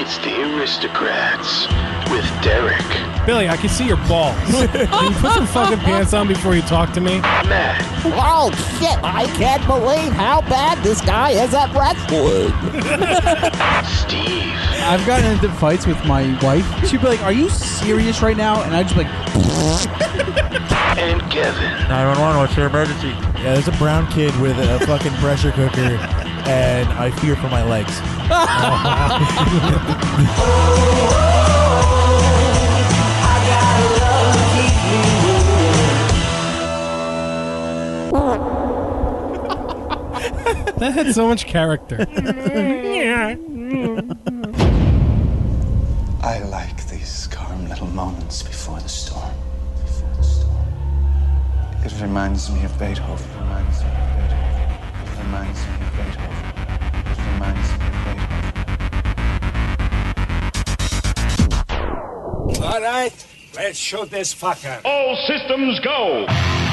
It's the Aristocrats with Derek, Billy, I can see your balls. Can you put some fucking pants on before you talk to me? Matt, Oh, shit. I can't believe how bad this guy is at wrestling. Steve, I've gotten into fights with my wife. She'd be like, "Are you serious right now?" And I'd just be like, and Kevin. 911, what's your emergency? Yeah, there's a brown kid with a fucking pressure cooker, and I fear for my legs. That had so much character. I like these calm little moments before the storm. Before the storm. It reminds me of Beethoven. It reminds me of Beethoven. It reminds me of Beethoven. It reminds me of Beethoven. All right, let's shoot this fucker. All systems go.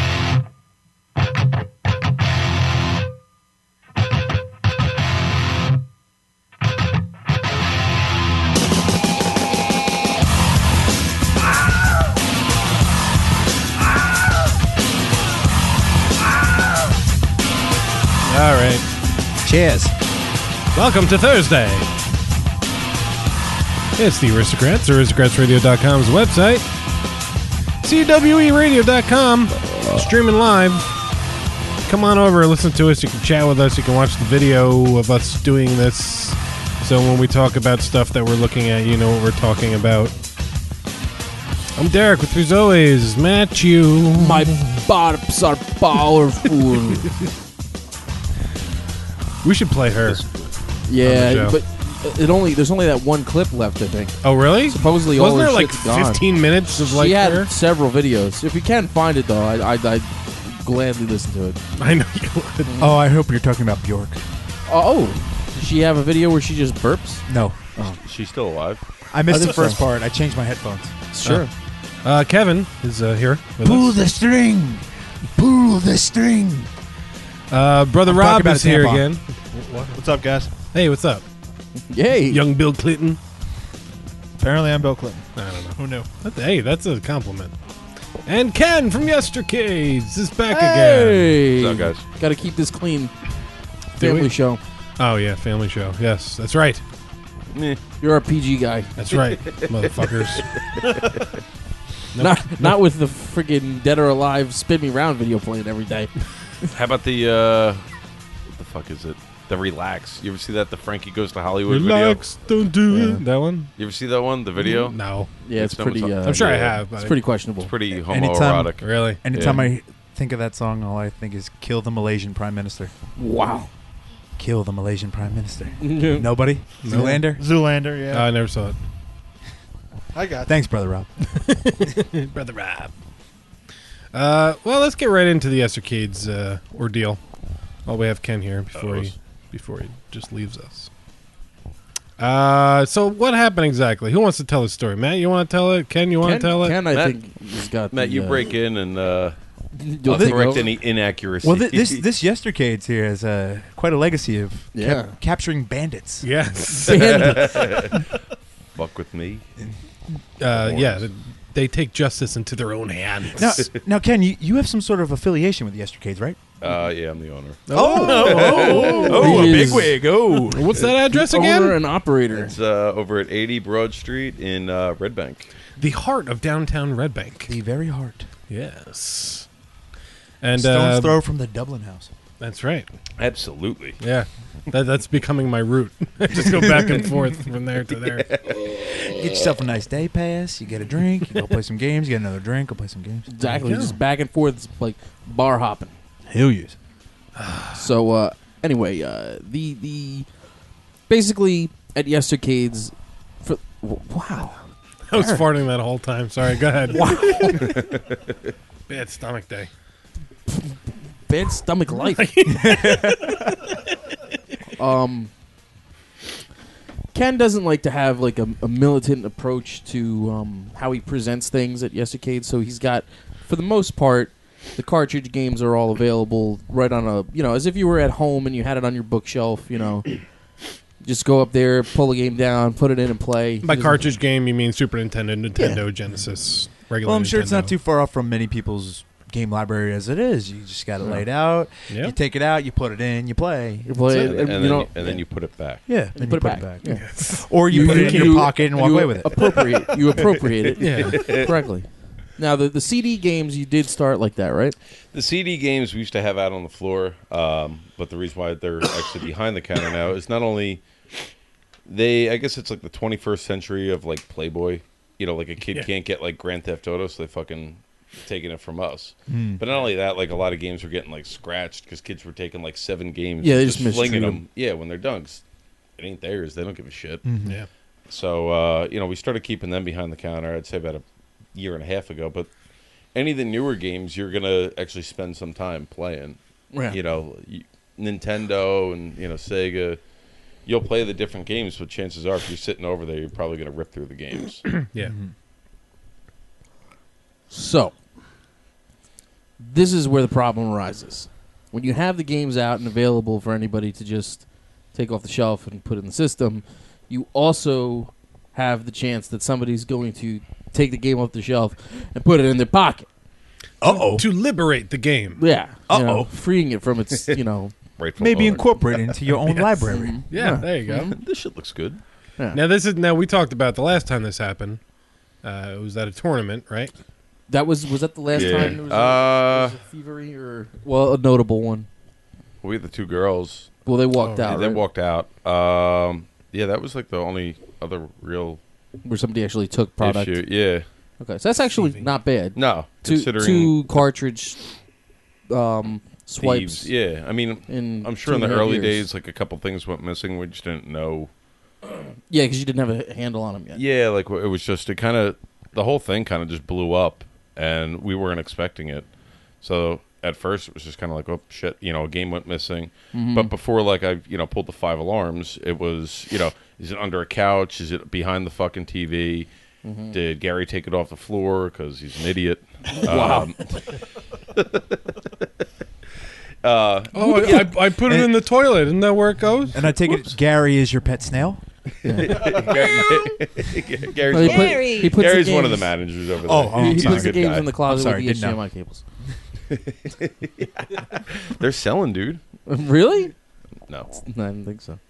All right. Cheers. Welcome to Thursday. It's the Aristocrats, aristocratsradio.com's website. CWEradio.com, streaming live. Come on over, listen to us. You can chat with us. You can watch the video of us doing this. So when we talk about stuff that we're looking at, you know what we're talking about. I'm Derek, with as always, Matthew. "My bottoms are powerful." We should play her. Yeah, show. but there's only that one clip left, I think. Oh, really? Supposedly all Wasn't her there like shit's gone. 15 minutes of like She had her? several videos. If you can't find it, though, I'd gladly listen to it. I know you would. Oh, I hope you're talking about Bjork. Oh, does she have a video where she just burps? No. She's still alive. I missed I the think first part. I changed my headphones. Sure. Kevin is here with Pull us. the string. Pull the string. Brother I'm Rob talking about is a here tampon. again. What's up, guys? Hey, what's up? Yay. Young Bill Clinton. Apparently, I'm Bill Clinton. I don't know. Who knew? Hey, that's a compliment. And Ken from Yestercades is back again. Hey. What's up, guys? Got to keep this clean. Do Family we? show. Oh, yeah, family show. Yes, that's right. You're a PG guy. That's right, motherfuckers. Not with the friggin' Dead or Alive Spin Me Round video playing every day. How about the, what the fuck is it? The Relax. You ever see that, the Frankie Goes to Hollywood Relax, don't do Yeah. it. That one? video? You ever see that one, the video? No. Yeah, it's pretty. I'm sure I yeah. have, but It's pretty questionable. It's pretty Anytime- homoerotic. Really? Anytime Yeah. I think of that song, all I think is kill the Malaysian Prime Minister. Wow. Kill the Malaysian Prime Minister. No. Nobody? No. Zoolander? Zoolander, yeah. I never saw it. I got Thanks, Brother Rob. Brother Rob. Well, let's get right into the Yestercades ordeal. While we have Ken here before he just leaves us. So what happened exactly? Who wants to tell the story? Matt, you want to tell it? Ken, you want to tell it? Ken, I Matt- think, he's got Matt, the, you break in and you'll take correct over. any inaccuracy. Well, this Yestercades here has quite a legacy of Yeah. capturing bandits. Yes. Fuck with me. Yeah, they take justice into their own hands. Now, Ken, you have some sort of affiliation with Yestercades, right? Yeah, I'm the owner. Oh, He a is bigwig. Oh. What's that address Owner again? and operator. It's over at 80 Broad Street in Red Bank. The heart of downtown Red Bank. The very heart. Yes. And Stone's throw from the Dublin house. that's right. Absolutely. Yeah. That's becoming my route. I just go back and forth from there to there. Get yourself a nice day pass. You get a drink. You go play some games. You get another drink. Go play some games. Exactly. There you Just go. back and forth. It's like bar hopping. Hell yes. So anyway, the basically at Yestercades, wow. I was farting that whole time. Sorry, go ahead. Wow. Bad stomach day. Bad stomach life. Ken doesn't like to have like a militant approach to how he presents things at Yestercade, so he's got, for the most part, the cartridge games are all available right on a, as if you were at home and you had it on your bookshelf, Just go up there, pull a game down, put it in and play. By cartridge game, you mean Super Nintendo, Genesis, regular Well, I'm sure Nintendo. it's not too far off from many people's game library as it is. You just got it laid out. Yep. You take it out, you put it in, you play. You play it, And then you put it back. Yeah, you put it back. Yeah. Or you put it in your pocket and walk away with it. You appropriate it correctly. Now, the CD games, you did start like that, right? The CD games we used to have out on the floor, but the reason why they're actually behind the counter now is not only I guess it's like the 21st century of like Playboy. You know, like a kid can't get like Grand Theft Auto, so they fucking taking it from us. But not only that, like a lot of games were getting like scratched because kids were taking like 7 games. Yeah, they and just flinging mistreat them. Yeah, when they're done, 'cause it ain't theirs. They don't give a shit. Yeah. So we started keeping them behind the counter. I'd say about a year and a half ago. But any of the newer games, you're gonna actually spend some time playing. Yeah. You know, Nintendo and Sega. You'll play the different games, but chances are, if you're sitting over there, you're probably gonna rip through the games. Yeah. So, this is where the problem arises. When you have the games out and available for anybody to just take off the shelf and put in the system, you also have the chance that somebody's going to take the game off the shelf and put it in their pocket. To liberate the game. Yeah. Freeing it from its, Rightful Maybe owner. incorporate it into your own library. Yeah, there you go. This shit looks good. Yeah. Now we talked about the last time this happened. It was at a tournament, right? Was that the last Yeah. time there was a thievery or a notable one? We had the 2 girls. Well, they walked Yeah, out. they right? walked out. Yeah, that was like the only other real Where somebody actually took product. issue. Yeah. Okay, so that's actually not bad. No, considering Two cartridge swipes. thieves. Yeah, I mean, I'm sure in the 2.5 early years. days, like a couple things went missing. We just didn't know. Yeah, because you didn't have a handle on them yet. Yeah, like it was just the whole thing kind of just blew up, and we weren't expecting it. So at first, it was just kind of like, oh shit, a game went missing. Mm-hmm. But before, like I pulled the 5 alarms, it was is it under a couch? Is it behind the fucking TV? Mm-hmm. Did Gary take it off the floor because he's an idiot? Wow. I put it in the toilet. Isn't that where it goes? And I take it Gary is your pet snail? Gary's Well, he puts Gary's the one of the games- managers over there. Oh, He He's a puts the good games guy. in the closet I'm sorry, with the didn't know. HDMI cables. They're selling, dude. Really? No. No, I don't think so.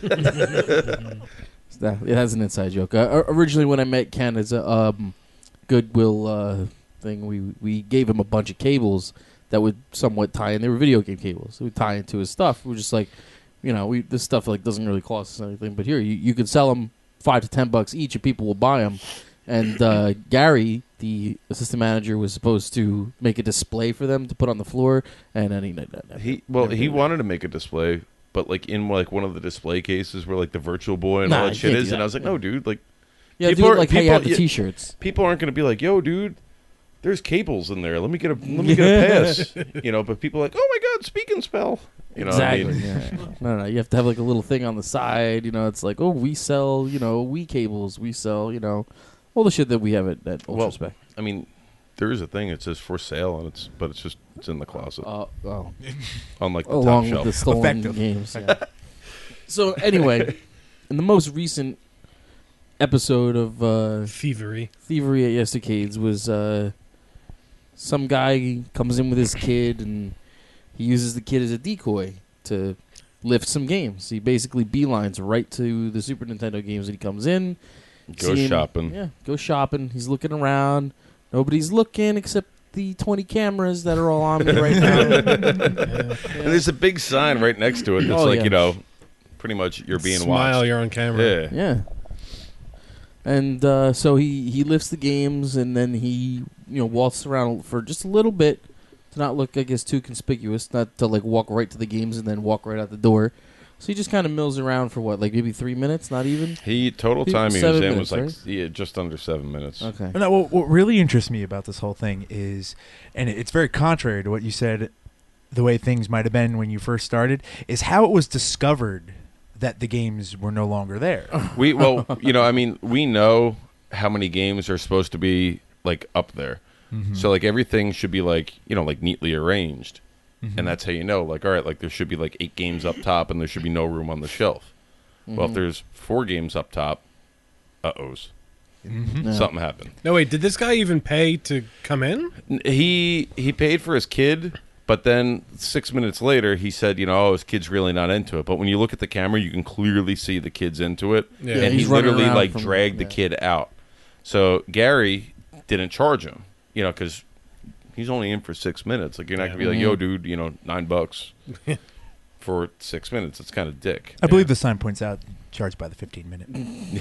It has an inside joke. Originally, when I met Ken as a Goodwill thing, we gave him a bunch of cables that would somewhat tie in. They were video game cables. It would tie into his stuff. We were just like, this stuff like doesn't really cost us anything. But here, you could sell them $5 to $10 each, and people will buy them. And Gary, the assistant manager, was supposed to make a display for them to put on the floor, and then He wanted to make a display, but like in like one of the display cases where like the Virtual Boy and Nah, all you that shit can't is, do and that. I was like, no, dude, like yeah, people do are- it like how you have the people- T-shirts. people aren't going to be like, yo, dude, there's cables in there. Let me get a pass, But people are like, oh my god, speak and spell, Exactly. What I mean? Yeah. No. You have to have like a little thing on the side. It's like, oh, we sell, we cables. We sell, all the shit that we have at Ultra Spec. I mean, there is a thing. It says for sale, and it's in the closet, on like the Along top with the shelf. stolen Effective. games. Yeah. So anyway, in the most recent episode of Thievery. Thievery at Yestercades was some guy comes in with his kid and he uses the kid as a decoy to lift some games. He basically beelines right to the Super Nintendo games, and he comes in. Go see him- shopping. Yeah, go shopping. He's looking around. Nobody's looking except the 20 cameras that are all on me right now. And there's a big sign right next to it that's Oh, like, yeah. pretty much you're being Smile, watched. you're on camera. Yeah. Yeah. And so he lifts the games, and then he waltzes around for just a little bit to not look, I guess, too conspicuous, not to like walk right to the games and then walk right out the door. So he just kind of mills around for what, like maybe 3 minutes, not even. Total time he was 7 in was minutes, like just under 7 minutes. Okay. No, what really interests me about this whole thing is, and it's very contrary to what you said, the way things might have been when you first started, is how it was discovered that the games were no longer there. We know how many games are supposed to be like up there. Mm-hmm. So like everything should be like, like neatly arranged. And that's how like, all right, like there should be like 8 games up top and there should be no room on the shelf. Well, if there's 4 games up top, uh-ohs. Yeah. Something happened. No, wait. Did this guy even pay to come in? He paid for his kid, but then 6 minutes later, he said, his kid's really not into it. But when you look at the camera, you can clearly see the kid's into it. Yeah. And he He's running literally, around dragged the kid out. So Gary didn't charge him, because he's only in for 6 minutes. Like, you're not going to be like, yo, dude, $9 for 6 minutes. It's kind of dick. I believe the sign points out charged by the 15-minute.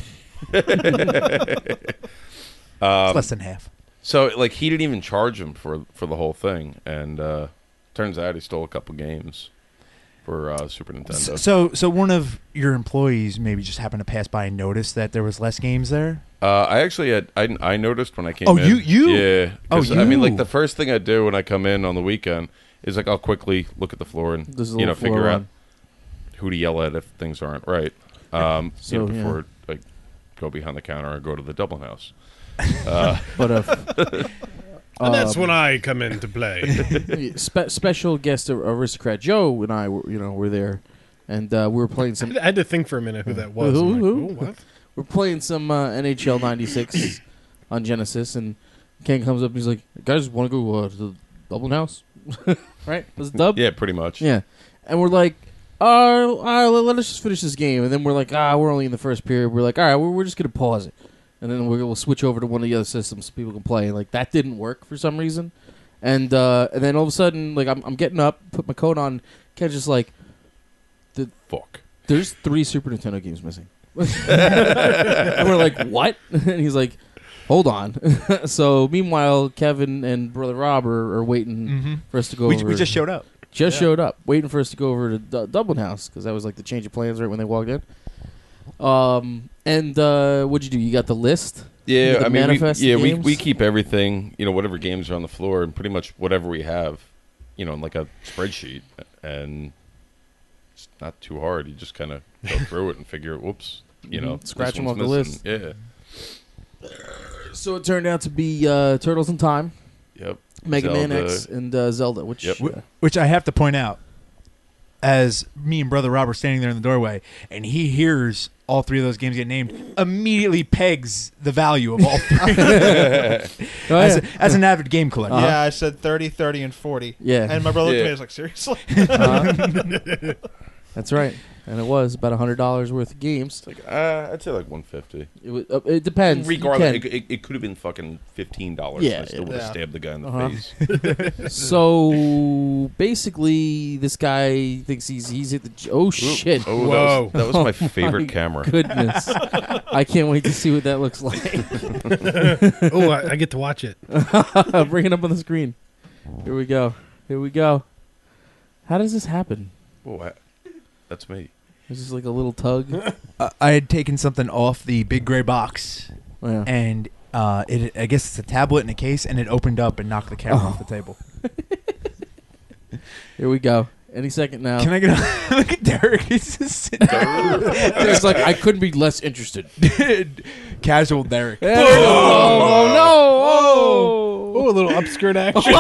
It's less than half. So, he didn't even charge him for the whole thing. And turns out he stole a couple games for Super Nintendo. So one of your employees maybe just happened to pass by and notice that there was less games there? I actually I noticed when I came Oh, in. you? Yeah. Oh, 'Cause, I mean, you. the first thing I do when I come in on the weekend is, I'll quickly look at the floor and, There's a little floor figure out run. who to yell at if things aren't right. So, before I go behind the counter or go to the Dublin House. But And that's when I come into play. special guest Aristocrat Joe and I were there, and we were playing some. I had to think for a minute who that was. I'm like, Who? "Ooh, what? We're playing some NHL '96 on Genesis, and Ken comes up and he's like, "Guys, want to go to the Dublin House?" Right? Was it Dub? Yeah, pretty much. Yeah. And we're like, let us just finish this game. And then we're like, we're only in the first period. We're like, all right, we're just going to pause it. And then we'll switch over to one of the other systems so people can play. And, that didn't work for some reason. And then all of a sudden, I'm getting up, put my coat on. Ken's just like, Fuck. there's 3 Super Nintendo games missing. And we're like, what? And he's like, hold on. So meanwhile, Kevin and Brother Rob are waiting for us to go over. We just showed up. Showed up, waiting for us to go over to Dublin House, because that was the change of plans right when they walked in. And what'd you do? You got the list? Yeah, The I mean, manifest games? we keep everything, whatever games are on the floor, and pretty much whatever we have, in a spreadsheet, and it's not too hard. You just kind of go through it and figure, whoops, Scratch this them one's off the missing. list. So it turned out to be Turtles in Time, Yeah. Yep. Mega Man Zelda. X, and Zelda. Which Which I have to point out, as me and Brother Rob are standing there in the doorway, and he hears all 3 of those games get named, immediately pegs the value of all 3. As an avid game collector. Yeah, I said 30, 30, and 40. Yeah. And my brother looked at me Yeah. and was like, seriously? That's right. And it was about $100 worth of games. I'd say $150. It depends. Regardless, You can- it could have been fucking $15. Yeah, I still would have yeah. stabbed the guy in the Uh-huh. face. So basically, this guy thinks he's hit the. Oh shit! Oh, Whoa. that was my favorite My camera. Goodness, I can't wait to see what that looks like. Oh, I get to watch it. Bring it up on the screen. Here we go. Here we go. How does this happen? Oh, that's me. Is this like a little tug? I had taken something off the big gray box, Yeah. and I guess it's a tablet in a case, and it opened up and knocked the camera off the table. Here we go. Any second now. Can I get a look at Derek? He's just sitting there. It's like I couldn't be less interested. Casual Derek. Oh no! Oh, a little upskirt action.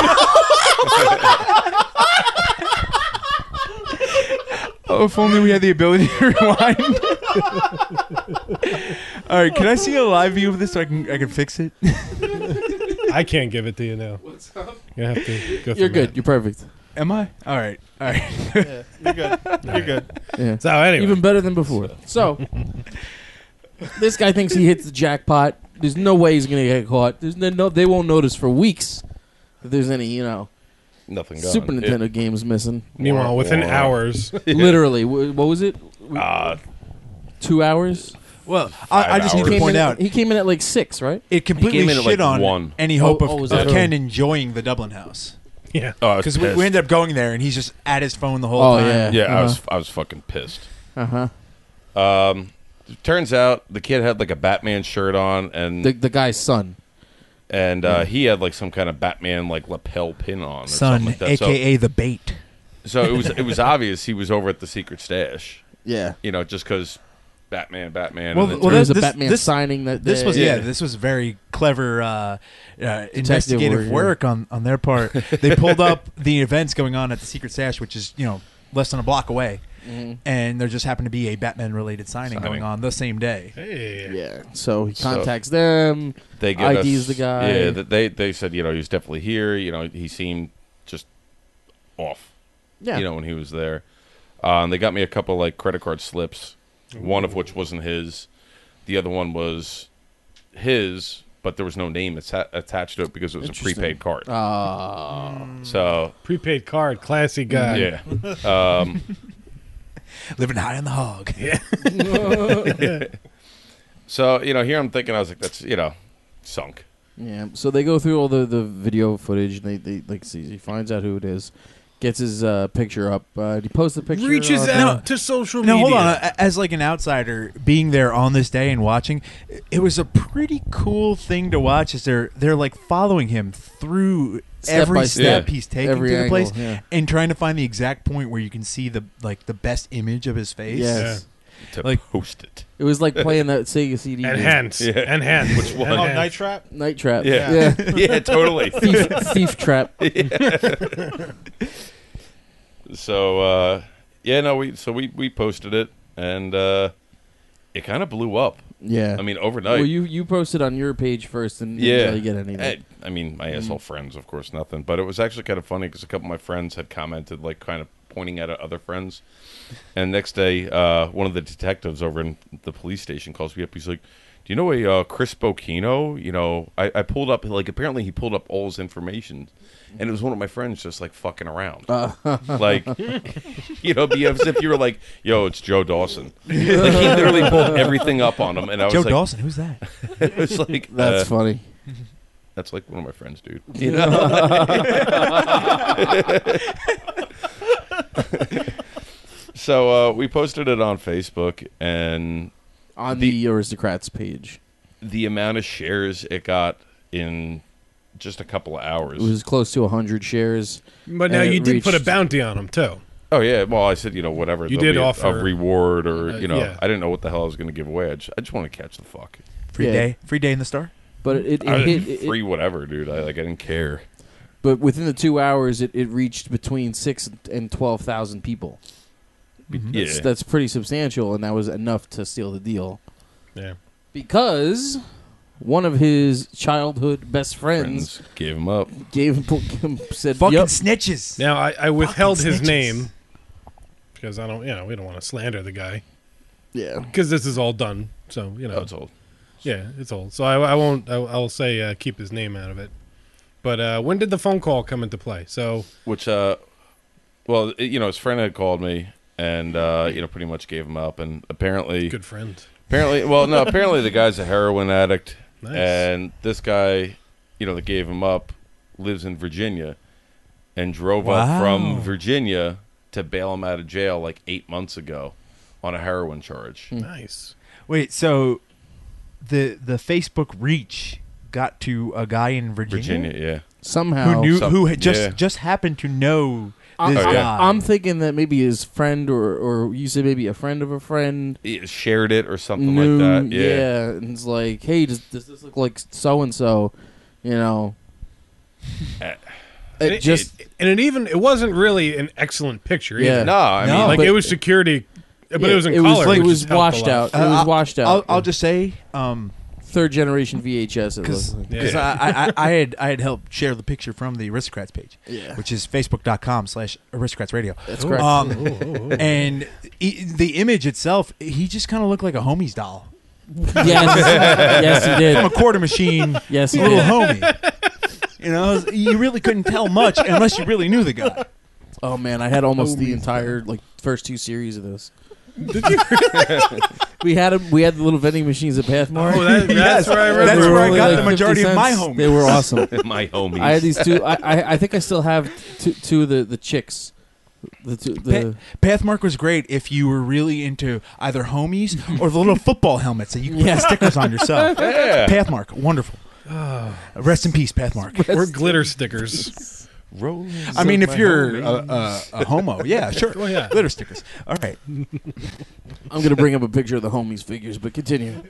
Oh, if only we had the ability to rewind. All right, can I see a live view of this so I can fix it? I can't give it to you now. What's up? You have to go. You're good. You're perfect. Am I? All right. Yeah, you're good. You're good. Yeah. So anyway, Even better than before. So, this guy thinks he hits the jackpot. There's no way he's going to get caught. They won't notice for weeks that there's any, Nothing gone. Super Nintendo games missing. meanwhile, within hours, Literally. What was it? 2 hours? Well, I just need to hours. point out He came in at like 6, right? it completely came in at, shit like, on 1. any hope was that of Ken early? enjoying the Dublin House. yeah. Oh, I was Because we pissed. ended up going there, and he's just at his phone the whole Oh, time. yeah. Yeah, I was fucking pissed. Uh-huh. Turns out the kid had like a Batman shirt on, and The guy's son. he had like some kind of Batman like lapel pin on, or Son, something like that. a.k.a. the bait. So it was obvious he was over at the secret stash. Yeah. Just because Batman. Well, and then well, There was a this- Batman this- signing that This day. was Yeah. this was very clever investigative work, work on their part. They pulled up the events going on at the secret stash, which is less than a block away. and there just happened to be a Batman-related signing going on the same day. Hey. Yeah. So he contacts them. They get IDs us, the guy. Yeah, they said, he was definitely here. He seemed just off. Yeah. When he was there. And they got me a couple like credit card slips, one of which wasn't his. The other one was his, but there was no name attached to it because it was a prepaid card. So Prepaid card, classy guy. yeah. Living high on the hog. Yeah. So, here I'm thinking, I was like, that's, sunk. Yeah. So they go through all the video footage, and they like see. He finds out who it is, gets his picture up. He posts the picture. Reaches out to social media. Now, hold on. As like an outsider, being there on this day and watching, it was a pretty cool thing to watch. As they're like following him through Step every by step step. he's taking Every to the place, angle, yeah. and trying to find the exact point where you can see the best image of his face. Yes. To Like- post it. It was like playing that Sega CD. Enhance. Yeah. Enhance. Which one? Oh, Night Trap? Night Trap. Yeah. Yeah, totally. Thief Trap. So, we posted it, and it kind of blew up. Yeah. I mean, overnight. Well, you posted on your page first and didn't really get anything. I mean, my asshole friends, of course, nothing. But it was actually kind of funny because a couple of my friends had commented, like, kind of pointing at other friends. And next day, one of the detectives over in the police station calls me up. He's like, do you know a Chris Bocchino? I pulled up, like, apparently he pulled up all his information. And it was one of my friends just, like, fucking around. Like, be as if you were like, yo, it's Joe Dawson. Like, he literally pulled everything up on him. And I was Joe like, Dawson, who's that? it was like, That's funny. that's like one of my friends, dude. So we posted it on Facebook, and On the Aristocrats page. the amount of shares it got in just a couple of hours. It was close to 100 shares. But now And you it did put a reached- bounty on him, too. Oh yeah, well I said whatever. You there'll did be offer- a reward or yeah. I didn't know what the hell I was going to give away. I just want to catch the fuck. Free day in the store. But it I hit. free whatever, dude. I didn't care. But within the 2 hours, it reached between 6,000 and 12,000 people. Yeah, That's pretty substantial, and that was enough to seal the deal. Yeah. Because one of his childhood best friends gave him up. said, Fucking "Yep, snitches. Now, I withheld his snitches. name because I don't, we don't want to slander the guy yeah." because this is all done. So, Oh, it's old. yeah, it's old. So I won't, I'll say keep his name out of it. But when did the phone call come into play? So, Which, his friend had called me and, pretty much gave him up. And apparently, good friend. apparently the guy's a heroin addict. Nice. And this guy, that gave him up lives in Virginia and drove up from Virginia to bail him out of jail like 8 months ago on a heroin charge. Nice. Wait, so the Facebook reach got to a guy in Virginia, Yeah. Somehow, who had just happened to know this guy. I'm thinking that maybe his friend, or you said maybe a friend of a friend, He shared it or something knew, like that. Yeah. and it's like, hey, does this look like so and so? It wasn't really an excellent picture Yeah. either. No, I mean, Like but- it was security, but Yeah, it was in it color. Was, it which was just helped a washed lot. out. It was washed out. I'll just say, Third generation VHS. It because looks like. Yeah. I had helped share the picture from the Aristocrats page, Yeah. which is facebook.com/aristocratsradio. That's correct. And the image itself, he just kind of looked like a homie's doll. yes, he did. From a quarter machine, Yes, he little did. homie. You really couldn't tell much unless you really knew the guy. Oh man, I had almost the entire first two series of this. Did you? We had the little vending machines at Pathmark. Oh, that's Yes, where I that's remember. They were where I only got like the majority 50 of my cents. homies. They were awesome. my homies. I had these two. I think I still have two of the chicks. The Pathmark was great if you were really into either homies or the little football helmets that you can put stickers on yourself. Yeah. Pathmark, wonderful. Rest in peace, Pathmark. Or glitter stickers. I mean, if you're a homo, yeah, sure. Well, yeah. Glitter stickers. All right. I'm gonna bring up a picture of the homies figures, but continue.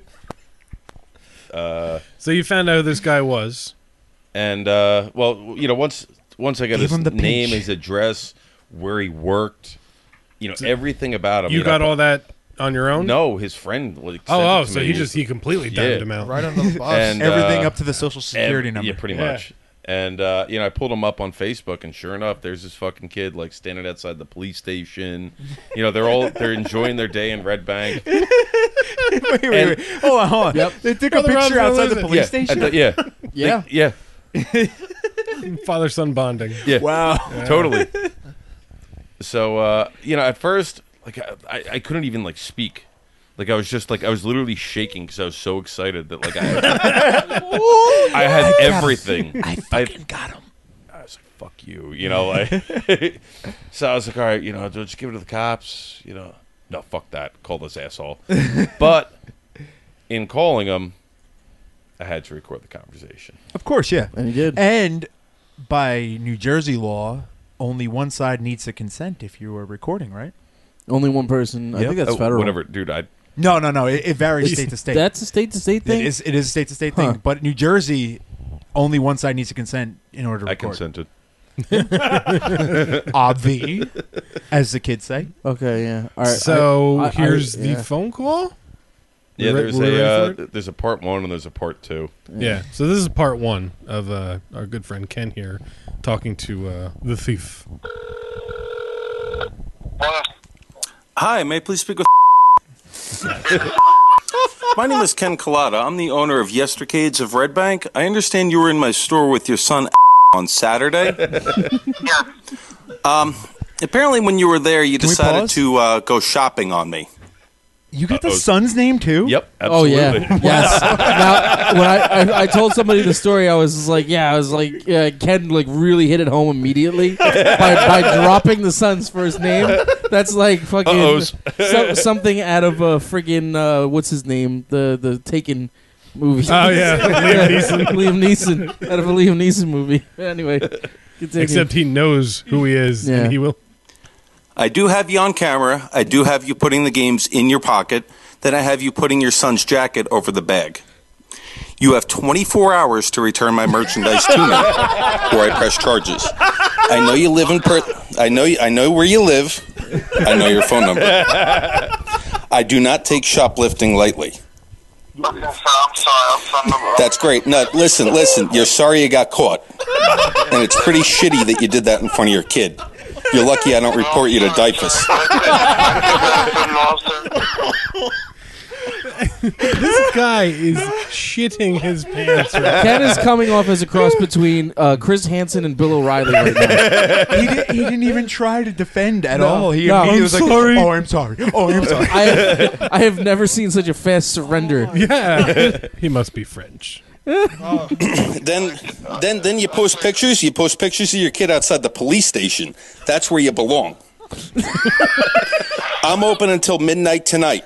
So you found out who this guy was. And once I got Gave him his the name, pinch. his address, where he worked, everything about him. You got all that on your own? No, his friend. Like, sent Oh, it to so me. he completely dimed him out. Right on the bus. And, Everything up to the social security number. Yeah, pretty much. And I pulled him up on Facebook, and sure enough, there's this fucking kid like standing outside the police station. They're enjoying their day in Red Bank. wait. Hold on. Yep. They took Brother a picture Rob's outside the losing. police station? Yeah. yeah, Father-son bonding. yeah. Wow. Totally. So at first, like I couldn't even like speak. Like I was just like I was literally shaking because I was so excited that like I had everything. I fucking got him. I was like, "Fuck you," like. So I was like, "All right, just give it to the cops." No, fuck that. Call this asshole. But in calling him, I had to record the conversation. Of course, yeah. And he did. And by New Jersey law, only one side needs to consent if you are recording, right? Only one person. I Yep. think that's federal. Whatever, dude. No. It varies state to state. That's a state-to-state thing? It is a state-to-state Huh. thing. But New Jersey, only one side needs to consent in order to I record. consented. Obvi, as the kids say. Okay, yeah. All right. So here's the yeah. phone call? Yeah, We're ready for there's a part 1 and there's a part 2. Yeah. So this is part 1 of our good friend Ken here talking to the thief. Hi, may I please speak with My name is Ken Collada. I'm the owner of Yestercades of Red Bank. I understand you were in my store with your son on Saturday. Apparently when you were there, you Can we decided pause? to go shopping on me. You got the son's name too? Yep, Oh absolutely. yeah, yes. Now, when I told somebody the story, I was like, Ken like really hit it home immediately by dropping the son's first name. That's like fucking something out of a friggin' what's his name, the Taken movie. Oh yeah, Liam Neeson out of a Liam Neeson movie. Anyway, continue. Except he knows who he is, Yeah. and he will. I do have you on camera. I do have you putting the games in your pocket. Then I have you putting your son's jacket over the bag. You have 24 hours to return my merchandise to me, or I press charges. I know you live in I know where you live. I know your phone number. I do not take shoplifting lightly. I'm sorry. That's great. No, listen. You're sorry you got caught, and it's pretty shitty that you did that in front of your kid. You're lucky I don't report you to DIFUS. This guy is shitting his pants. Right Ken is coming off as a cross between Chris Hansen and Bill O'Reilly right now. He didn't even try to defend at No, all. He no. immediately I'm was like, sorry. "Oh, I'm sorry. Oh, I'm sorry." I have never seen such a fast surrender. Yeah, he must be French. Then you post pictures. You post pictures of your kid outside the police station. That's where you belong. I'm open until midnight tonight.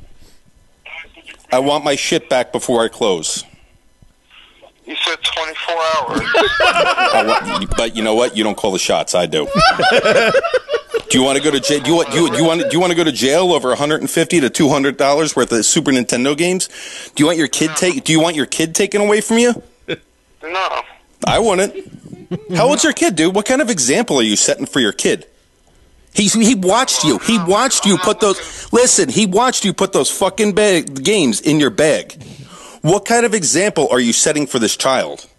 I want my shit back before I close. You said 24 hours. But you know what? You don't call the shots. I do. Do you want to go to jail? Do you want to go to jail over $150 to $200 worth of Super Nintendo games? Do you want your kid taken away from you? No. I wouldn't. How old's your kid, dude? What kind of example are you setting for your kid? He watched you. He watched you put those. Listen, he watched you put those fucking games in your bag. What kind of example are you setting for this child?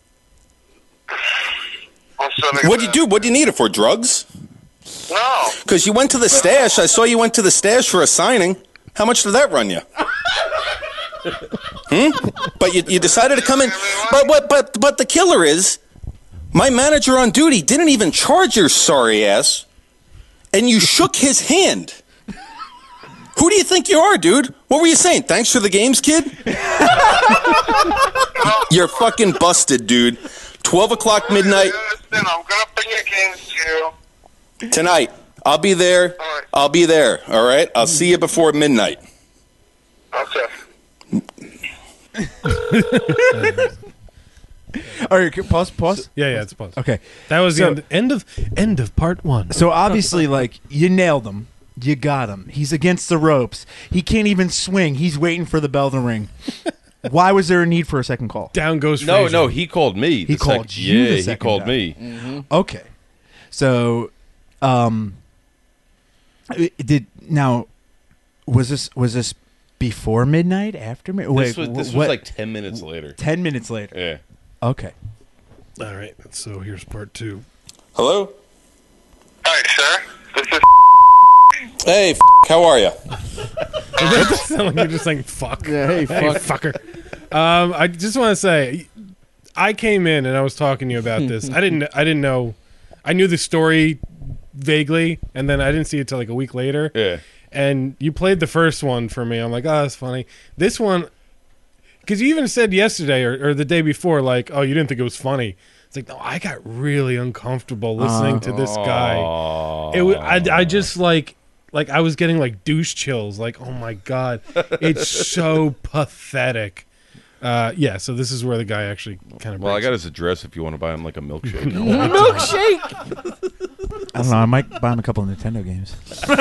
What'd you do? What do you need it for? Drugs? No. Because you went to the stash. I saw you went to the stash for a signing. How much did that run you? But you decided to come in. But the killer is, my manager on duty didn't even charge your sorry ass, and you shook his hand. Who do you think you are, dude? What were you saying? Thanks for the games, kid? You're fucking busted, dude. 12 o'clock midnight. Listen, I'm going to bring your games to you. Tonight. I'll be there. Right. I'll be there. All right? I'll see you before midnight. Okay. All right, pause. Yeah, it's pause. Okay, That was So- the end of part 1. so obviously, like, you nailed him. You got him. He's against the ropes. He can't even swing. He's waiting for the bell to ring. Why was there a need for a second call? Down goes Frazier. No, he called me. He called you the Yeah, he second called time. me. Okay, so, Was this before midnight? After midnight? This was like 10 minutes later. 10 minutes later. Yeah. Okay. All right. So here's part 2. Hello? Hi, sir. This is. Hey, how are you? That does sound like you're just saying fuck. Yeah, hey, fucker. I just want to say, I came in and I was talking to you about this. I didn't know. I knew the story vaguely, and then I didn't see it till like a week later. Yeah. And you played the first one for me. I'm like, oh, that's funny. This one, because you even said yesterday or the day before, like, oh, you didn't think it was funny. It's like, no, I got really uncomfortable listening to this guy. I just like I was getting like douche chills. Like, oh my god, it's so pathetic. So this is where the guy actually kind of. Well, I got his address if you want to buy him like a milkshake. Milkshake. I don't know. I might buy him a couple of Nintendo games.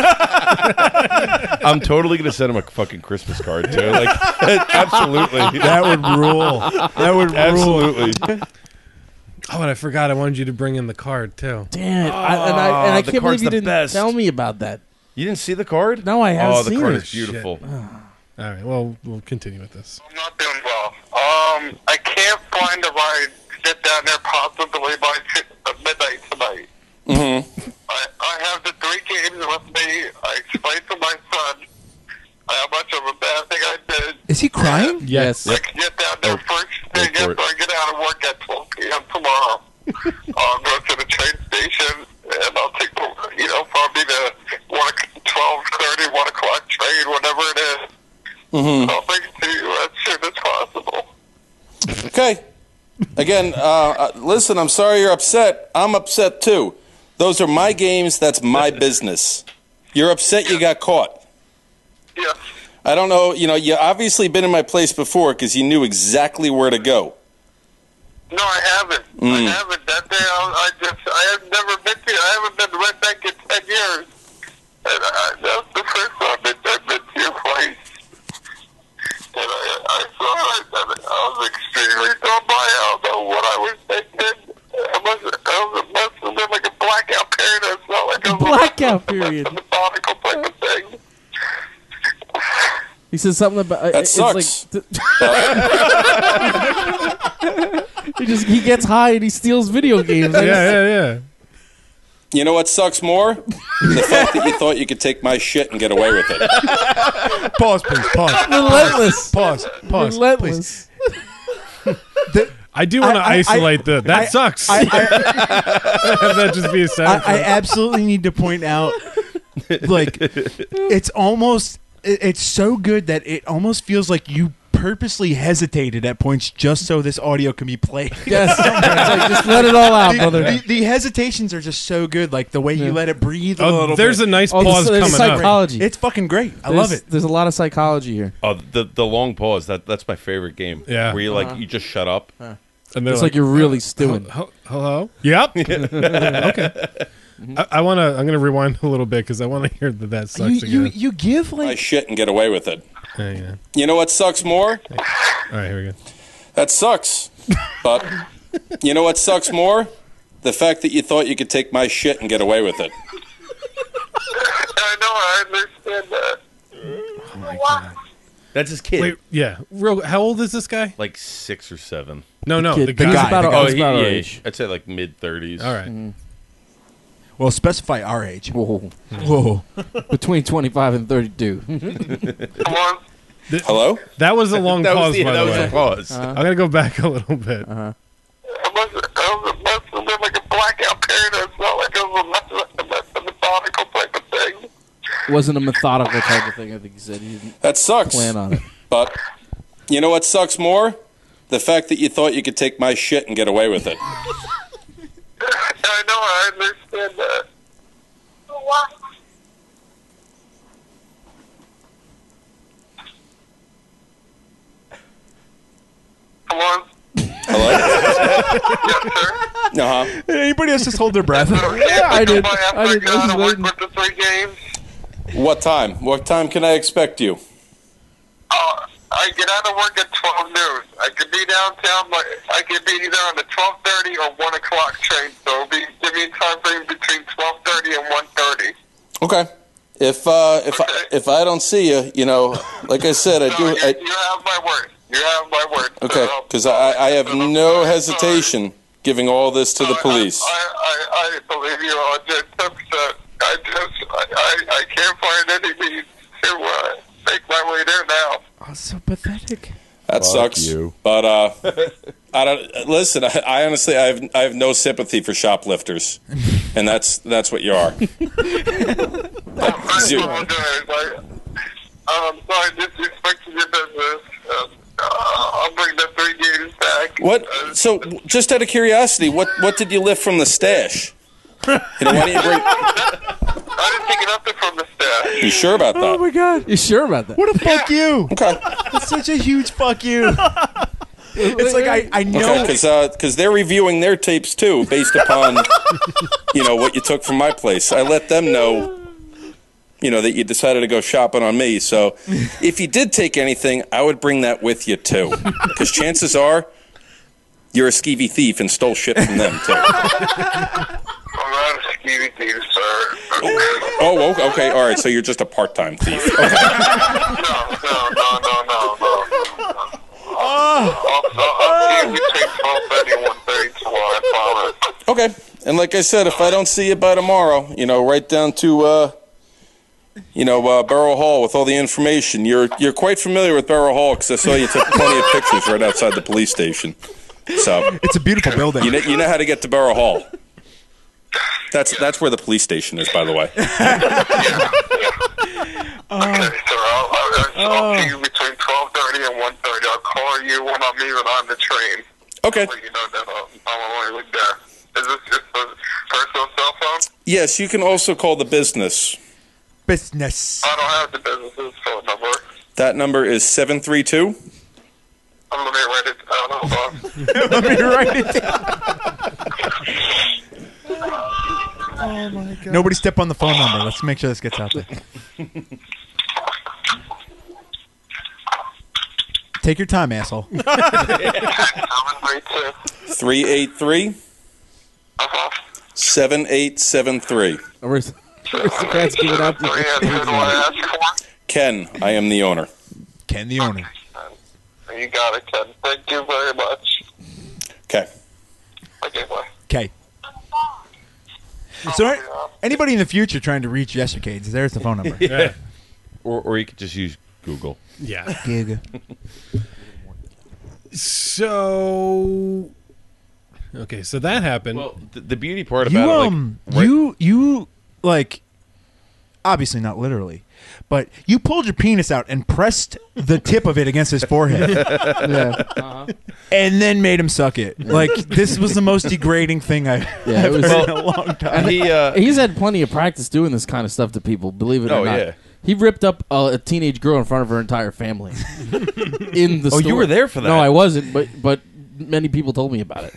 I'm totally gonna send him a fucking Christmas card too. Like, absolutely. That would rule. That would rule. Absolutely. Oh, and I forgot. I wanted you to bring in the card too. Damn it! I the can't believe card's you the didn't best. tell me about that. You didn't see the card? No, I haven't seen the card it. is beautiful. All right. Well, we'll continue with this. I'm not doing well. I can't find a ride to get down there possibly by midnight tonight. Mm-hmm. I have the 3 games with me. I explained to my son how much of a bad thing I did. Is he crying? Yes. I can get down there first thing after I get out of work at 12 p.m. tomorrow. I'll go to the train station and I'll take probably the 12:30, 1 o'clock train, whatever it is. Mm-hmm. I'll bring it to you as soon as possible. Okay. Again, listen, I'm sorry you're upset. I'm upset too. Those are my games. That's my business. You're upset you got caught. Yeah. I don't know. You obviously been in my place before because you knew exactly where to go. No, I haven't. I haven't. That day, I have never been to. I haven't been to Red Bank in 10 years. And that's the first time I've been to your place. And I saw it, and I was extremely thrown by. I don't know what I was thinking. It must have been like a blackout period. It's not like a Blackout period. A methodical type of thing. He says something about That sucks. He gets high and he steals video games. Yeah. You know what sucks more? The fact that you thought you could take my shit and get away with it. Pause, please. Pause. Relentless. Pause. Relentless. I do want to isolate that sucks. That just be a sound. I absolutely need to point out, like, it's so good that it almost feels like you purposely hesitated at points just so this audio can be played. Yes. Just let it all out, brother. The hesitations are just so good, like the way you let it breathe a little there's bit. a nice pause there's coming psychology. It's fucking great. I love it. There's a lot of psychology here. Oh, the long pause. That's my favorite game. Yeah. Where you you just shut up. up. It's like you're really stewing. Hello? Yep. Okay. I'm gonna rewind a little bit because I want to hear that sucks again. You give My like shit and get away with it. Yeah. You know what sucks more? All right, here we go. That sucks. But you know what sucks more? The fact that you thought you could take my shit and get away with it. I know. I understand that. Oh my god. That's his kid. Wait, yeah. How old is this guy? Like 6 or 7. No, The the kid. guy. About Oh, our age. I'd say like mid-30s. All right. well, specify our age. Whoa. Whoa. Between 25 and 32. Come on. Hello? That was a long pause, by that the was way. a pause. I'm gonna go back a little bit. It must have been like a blackout period. It's not like it was a methodical type of thing. Wasn't a methodical type of thing. I think he said he didn't That sucks. plan on it. But you know what sucks more? The fact that you thought you could take my shit and get away with it. I know. I understand that. What? Come on. Hello? Yes, sir. Uh-huh. Anybody else just hold their breath? Yeah, I did. I did. I was I work waiting. with the 3 games. What time? What time can I expect you? I get out of work at 12 noon. I could be downtown, but I could be either on the 12:30 or 1 o'clock train. So give me time frame between 12:30 and 1:30. Okay. If I don't see you, you know, like I said, I do. You have my word. You have my word. Okay, because I have no hesitation giving all this to the police. I believe you 110%. I can't find any means to make my way there now. Oh, so pathetic. That sucks. You. But I don't listen. I honestly, I have no sympathy for shoplifters, and that's what you are. Zero. I'm sorry, disrespecting your business. I'll bring the 3 games back. What? So, just out of curiosity, what did you lift from the stash? You know, why didn't you bring? I didn't take nothing from the stash. You sure about that? Oh my god! You sure about that? What a fuck you! Okay. That's such a huge fuck you. It's like I know because they're reviewing their tapes too, based upon you know what you took from my place. I let them know, you know, that you decided to go shopping on me. So if you did take anything, I would bring that with you too, because chances are you're a skeevy thief and stole shit from them too. I'm not a skeevy thief, sir. Oh, okay, all right. So you're just a part-time thief. Okay. No. I'll see you between 12:30 and 1:30 tomorrow, I promise. Okay, and like I said, if I don't see you by tomorrow, you know, right down to Barrow Hall with all the information. You're quite familiar with Barrow Hall because I saw you took plenty of pictures right outside the police station. So it's a beautiful building. You know how to get to Barrow Hall. That's where the police station is, by the way. Okay, sir. I'll see you between 12:30 and 1:30. I'll call you when I'm even on the train. Okay. I'll let you know that I'm already there. Is this just a personal cell phone? Yes, you can also call the business. Business. I don't have the business's phone number. That number is 732. I'm going to write it down. Hold on. Let me write it down. Oh my god. Nobody step on the phone number. Let's make sure this gets out there. Take your time, asshole. 383 7873. Aristocrats give it out to Ken, I am the owner. Ken, the owner. You got it, Ken. Thank you very much. Okay. Okay, bye. Okay. So, anybody in the future trying to reach Yestercades, there's the phone number. Yeah. Or you could just use Google. Yeah. Google. So, okay, so that happened. Well, the beauty part about you like, obviously not literally, but you pulled your penis out and pressed the tip of it against his forehead. Yeah. And then made him suck it. Like, this was the most degrading thing I've heard in a long time. He's had plenty of practice doing this kind of stuff to people, believe it or not. Yeah. He ripped up a teenage girl in front of her entire family in the store. you were there for that? No, I wasn't, but many people told me about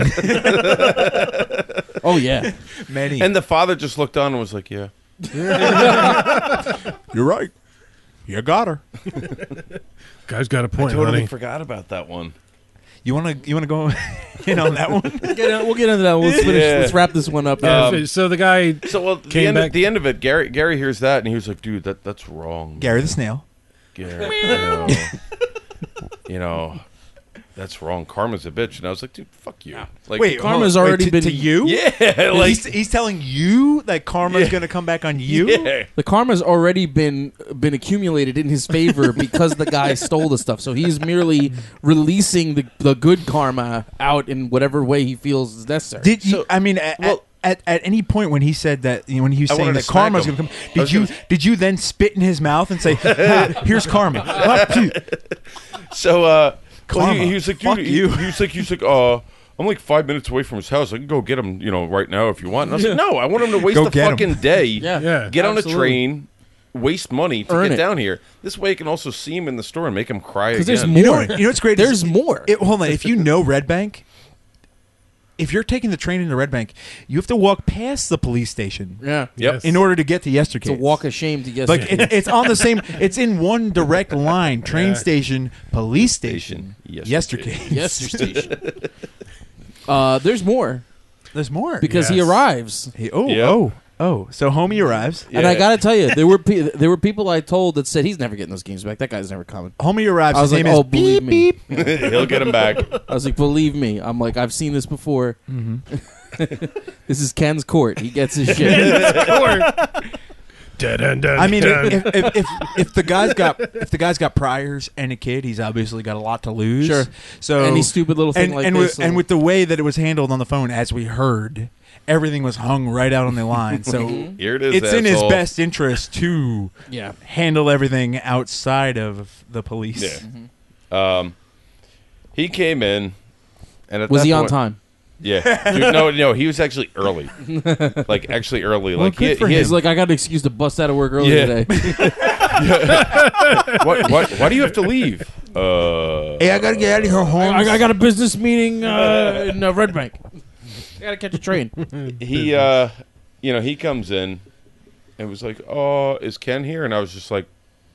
it. Oh, yeah. Many. And the father just looked on and was like, yeah. You're right. You got her. Guy's got a point, I totally honey. forgot about that one. You wanna go in on that one? We'll get into that. Let's wrap this one up. So the guy the end of it, Gary hears that and he was like, dude, that's wrong. Gary the snail. Gary, you know, that's wrong. Karma's a bitch. And I was like, dude, fuck you. Like, Wait, karma's already been to you. Yeah, like he's telling you that karma's gonna come back on you. Yeah. The karma's already been accumulated in his favor because the guy stole the stuff. So he's merely releasing the good karma out in whatever way he feels is necessary. Did you? I mean, at any point when he said that, when he was saying wanted that to smack karma's him. going to come, did you then spit in his mouth and say, "Here's karma"? So, Karma. he was like, dude, Fuck you. He was like, I'm like 5 minutes away from his house. I can go get him, right now if you want. And I was like, no, I want him to waste Go the get him. fucking day. Yeah, Get on a absolutely. train, waste money to Earn get it. down here. This way, I can also see him in the store and make him cry again. Because there's You know more. what's great? There's more. Hold on. If you know Red Bank, if you're taking the train into Red Bank, you have to walk past the police station. Yeah. Yep. In order to get to Yestercade. It's a walk of shame to get Like it's on the same. It's in one direct line. Train station, police station, Yestercade. Yes, your station. There's more There's more because he Yes. arrives. He, Yep. Oh, so homie arrives. And I gotta tell you, there were people I told that said he's never getting those games back. That guy's never coming. Homie arrives. I was His like, name oh, is believe me, He'll get him back. I was like, believe me. I'm like, I've seen this before. This is Ken's court. He gets his shit. I mean, if the guy's got priors and a kid, he's obviously got a lot to lose. Sure. So any stupid little thing like this, and with the way that it was handled on the phone, as we heard, everything was hung right out on the line. So Here it is, it's in his asshole. best interest to handle everything outside of the police. Yeah. He came in, and at was that he on point- time? Yeah. Dude, no, he was actually early. Like, actually early. Well, Like, good for him. He's like, I got an excuse to bust out of work early today. Why do you have to leave? Hey, I gotta get out of here, Holmes. I got a business meeting in Red Bank. I gotta catch a train. He, he comes in and was like, "Oh, is Ken here?" And I was just like,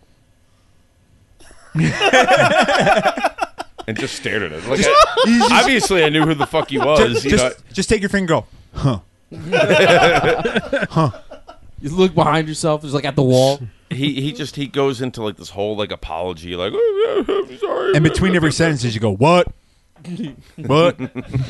and just stared at him. Like, obviously, I knew who the fuck he was. Just take your finger, and go, huh? You look behind yourself. It's like at the wall. He goes into like this whole like apology, like, "Oh, yeah, I'm sorry." And between every sentence, you go, "What? What?"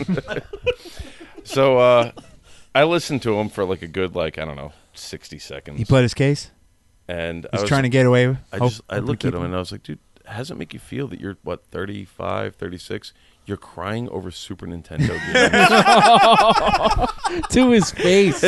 So I listened to him for like a good 60 seconds. He pled his case, and he's trying to get away. I looked at him and I was like, dude, how does it make you feel that you're 35, 36? You're crying over Super Nintendo games. To his face.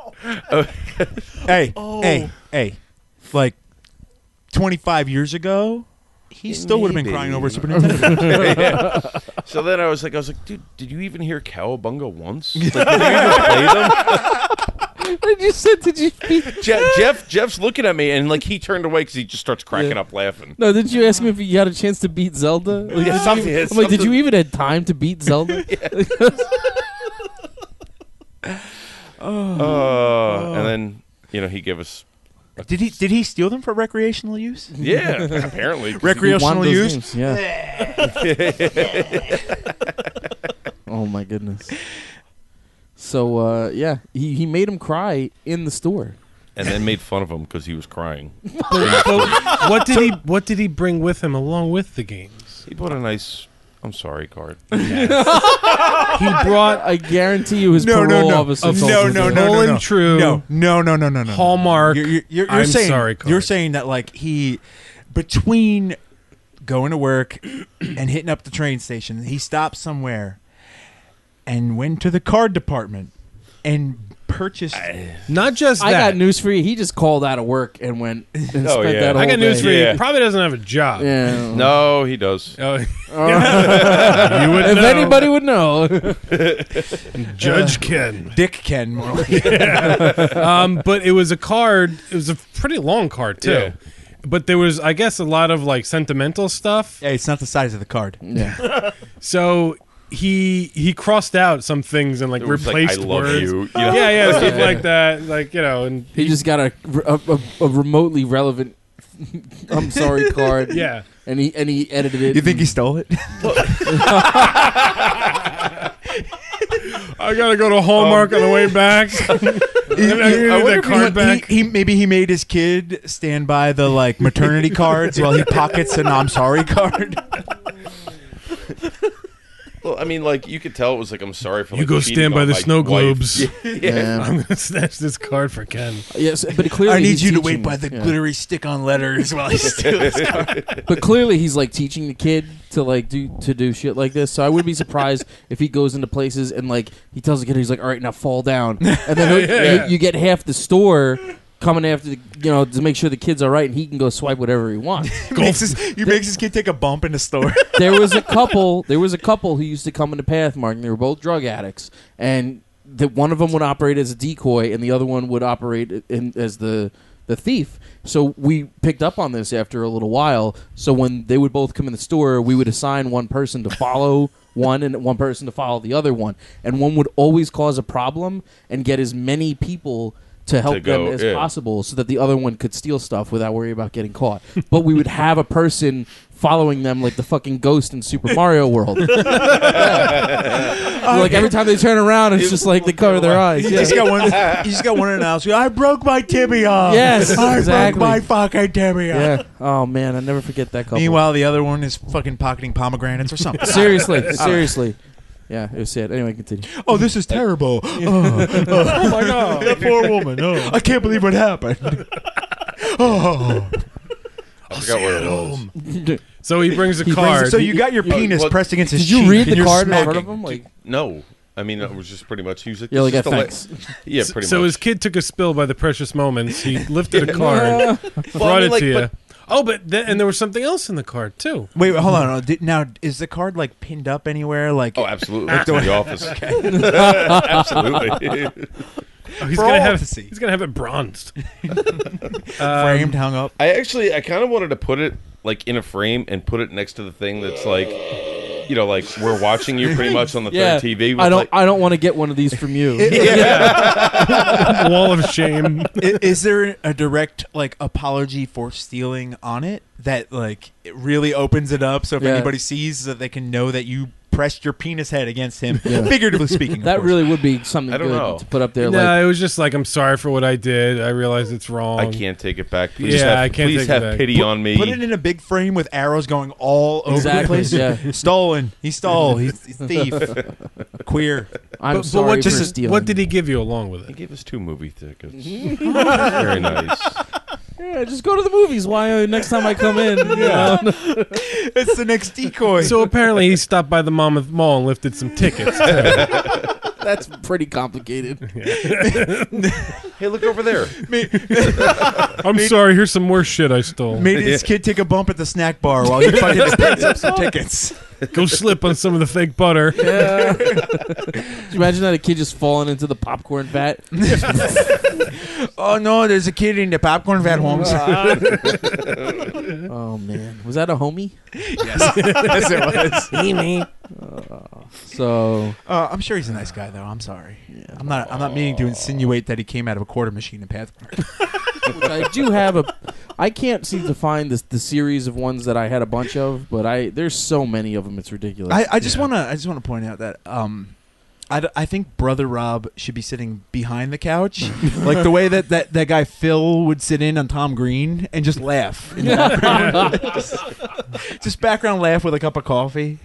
Hey, like 25 years ago, he still would have been crying over Super Nintendo. Yeah. So then I was like, dude, did you even hear Cowabunga once? Like, did you even play them? Did you Jeff's looking at me and like he turned away because he just starts cracking up laughing. No, did you ask him if you had a chance to beat Zelda? Like, I'm like, did you even have time to beat Zelda? And then he gave us. Did he steal them for recreational use? Yeah, apparently. Recreational use. Games, yeah. Oh my goodness. So he made him cry in the store, and then made fun of him because he was crying. What did he bring with him along with the games? He bought a nice "I'm sorry" card. He brought. I guarantee you his parole officer. No. True. No. Hallmark. You're I'm saying, sorry card. You're saying that like he, between going to work and hitting up the train station, he stopped somewhere and went to the card department and purchased. Not just that. I got news for you. He just called out of work and went and spent that whole I got news day. for you. He probably doesn't have a job. Yeah. No, he does. Oh, You would if know. anybody would know. Judge Ken. Dick Ken. More like. But it was a card. It was a pretty long card too. Yeah. But there was, I guess, a lot of like sentimental stuff. Hey, it's not the size of the card. Yeah. So he crossed out some things and like It was replaced like, I love words. you. Yeah, stuff like that. Like and He just got a remotely relevant "I'm sorry" card. Yeah. And he edited it. You think he stole it? I gotta go to Hallmark on the way back. I wonder that card back. Maybe he made his kid stand by the like maternity cards while he pockets an "I'm sorry" card. Well, I mean, like you could tell it was like, "I'm sorry for." You Like, go cheating stand by on the my snow wife. globes. Yeah. I'm gonna snatch this card for Ken. Yes, but clearly I need he's you to teaching- wait by the yeah. glittery stick-on letters while he steals his card. But clearly he's like teaching the kid to like do shit like this. So I wouldn't be surprised if he goes into places and like he tells the kid, he's like, "All right, now fall down," and then you get half the store coming after to make sure the kid's all right and he can go swipe whatever he wants. He makes his kid take a bump in the store. There was a couple who used to come into Pathmark, and they were both drug addicts, and one of them would operate as a decoy and the other one would operate as the thief. So we picked up on this after a little while. So when they would both come in the store, we would assign one person to follow one and one person to follow the other one, and one would always cause a problem and get as many people to help To go, them as yeah. possible, so that the other one could steal stuff without worrying about getting caught. But we would have a person following them like the fucking ghost in Super Mario World. Yeah. Like every time they turn around, it's just like they cover their eyes. You Yeah. just got one. You just got one in the house. I broke my tibia. Yes, I exactly. broke my fucking tibia. Yeah. Oh man, I never forget that couple. Meanwhile, the other one is fucking pocketing pomegranates or something. seriously. Yeah, it was sad. Anyway, continue. Oh, this is terrible. Oh my god. That poor woman. Oh, I can't believe what happened. Oh. I forgot where it was. So he brings a He card. brings- so you got your penis Well, pressed against his Did you cheek. read and the you're card in front smacking. of him? Like, No. I mean, it was just pretty much. He was like, you're like, "This is thanks. the yeah, pretty So much. his kid took a spill by the precious moments. He lifted a card, brought it to you. but- Oh, but and there was something else in the card too. Wait, hold on. Now, is the card like pinned up anywhere? Like, Oh, absolutely. Like in the office. Absolutely. Oh, he's For gonna all have to see. he's gonna have it bronzed. framed, hung up. I kind of wanted to put it like in a frame and put it next to the thing that's like, you know, like we're watching you pretty much on the yeah, third TV. With I don't. Like, I don't want to get one of these from you. Wall of shame. Is there a direct like apology for stealing on it that like it really opens it up so if Yeah. anybody sees that they can know that you pressed your penis head against him, figuratively speaking? of That course. really would be something I don't good know. to put up there. No, Like, it was just like I'm sorry for what I did. I realize it's wrong. I can't take it back. Please Yeah, have, I can't please take it have back. pity on me. Put it in a big frame with arrows going all over the Exactly, place. yeah. Stolen. He stole. He's thief. Queer. I'm But sorry what, for just, stealing. what did he give you along with He it? gave us 2 movie tickets. Very nice. Yeah, just go to the movies. Why next time I come in? Yeah. It's the next decoy. So apparently he stopped by the Monmouth Mall and lifted some tickets. That's pretty complicated. Hey, look over there. I'm sorry. Here's some more shit I stole. Made his kid take a bump at the snack bar while he fucking picks up some tickets. Go slip on some of the fake butter. Yeah. Could you imagine that a kid just falling into the popcorn vat? Oh no, there's a kid in the popcorn vat, Holmes. Oh man, was that a homie? Yes, yes, it was. Amy. So I'm sure he's a nice guy, though. I'm sorry. I'm not meaning to insinuate that he came out of a quarter machine in Pathfinder. which I do have a. I can't seem to find the series of ones that I had a bunch of, but there's so many of them. It's ridiculous. I just wanna point out that I think Brother Rob should be sitting behind the couch, like the way that guy Phil would sit in on Tom Green and just laugh. In the background. just background laugh with a cup of coffee.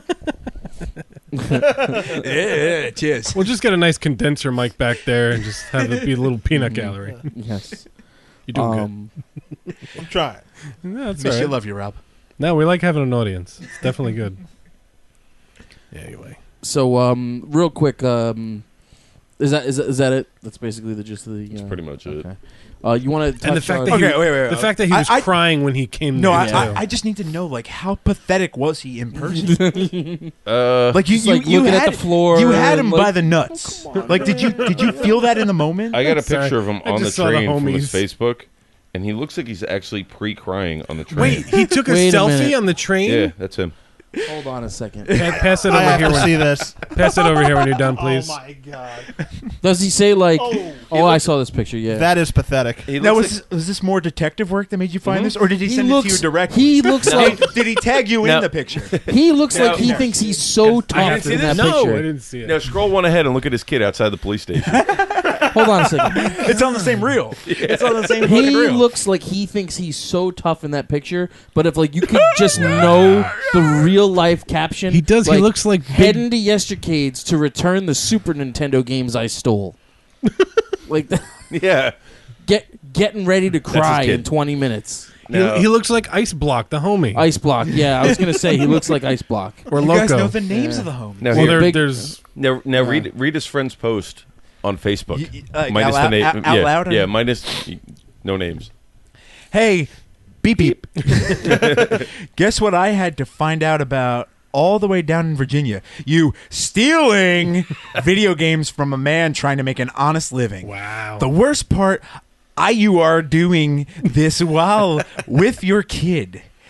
Yeah, cheers. We'll just get a nice condenser mic back there and just have it be a little peanut gallery. Yes. You're doing good. I'm trying. No, that's Makes all you right. love you, Rob. No, we like having an audience. It's definitely good. Yeah, anyway. So, real quick, is that it? That's basically the gist of the. That's pretty much it. Okay. You want to touch And the fact on? that he, wait. the fact that he was crying when he came. No, there, too. I just need to know, like, how pathetic was he in person? Like Just, like, looking at had the floor You had him like, by the nuts. Like, did you feel that in the moment? I got a Sorry. picture of him I on the just saw the train from his homies. Facebook, and he looks like he's actually pre-crying on the train. Wait, he took a Wait a selfie minute. on the train? Yeah, that's him. Hold on a second. Pass it I over have here. to When, see this. pass it over here when you're done, please. Oh my god. Does he say like? Oh, I saw this picture. Yeah. That is pathetic. He Now, looks was this more detective work that made you find this, or did he He send it to looks- you directly? he looks like- Did he tag you No. in the picture? He looks like he No. thinks he's so tough see in that this? no, picture. I didn't see it. Now scroll one ahead and look at his kid outside the police station. Hold on a second. It's on the same reel. It's on the same He fucking reel. looks like he thinks he's so tough in that picture, but if like you could just know the real life caption, He does. He looks like heading to Yestercades to return the Super Nintendo games I stole. Like Yeah. getting ready to cry kid. in 20 minutes. He looks like Ice Block, the homie. Ice Block. Yeah, I was gonna say he looks like Ice Block. or You Loco. guys know the names of the homes. Now, well, here- there's now read his friend's post on Facebook. out Minus the loud- name. out loud? Yeah, minus no names. Hey, beep beep. Guess what I had to find out about all the way down in Virginia? You stealing video games from a man trying to make an honest living. wow. The worst part, you are doing this while with your kid.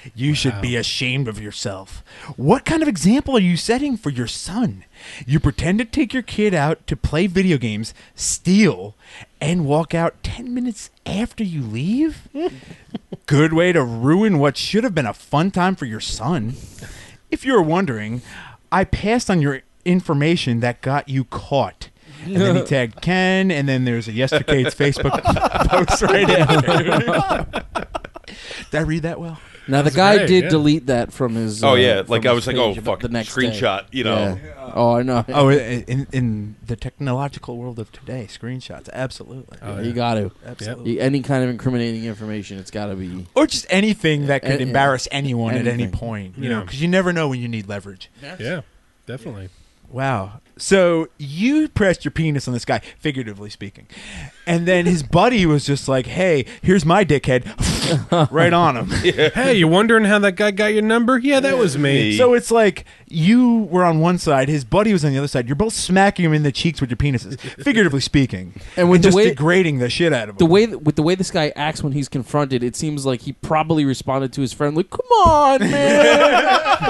You should be ashamed of yourself. What kind of example are you setting for your son? You pretend to take your kid out to play video games, steal, and walk out 10 minutes after you leave? Good way to ruin what should have been a fun time for your son. If you're wondering, I passed on your information that got you caught. And then he tagged Ken, and then there's a Yestercade's Facebook post right after. Did I read that well? Now the guy did delete that from his. Oh yeah, from like I his was like, oh page fuck, the next screenshot, day. you know. Yeah. Oh, I know. Oh, in the technological world of today, screenshots, absolutely. You got to. Absolutely. Any kind of incriminating information, it's got to be. Or just anything that could embarrass anyone at any Anything. point, you know, because you never know when you need leverage. Yeah, definitely. Wow. So you pressed your penis on this guy, figuratively speaking. And then his buddy was just like, hey, here's my dickhead. Right on him. Hey, you wondering how that guy got your number? Yeah, that was me. So it's like you were on one side, his buddy was on the other side. You're both smacking him in the cheeks with your penises, figuratively speaking. And with the just way- degrading the shit out of him. With the way this guy acts when he's confronted, it seems like he probably responded to his friend like, "Come on, man."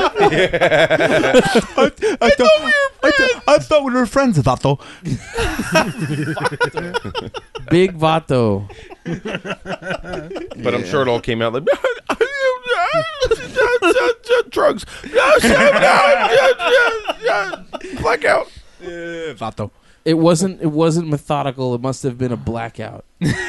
I thought we were friends, Vato. Big Vato. But I'm sure it all came out like drugs. Blackout. Vato. It wasn't methodical. It must have been a blackout.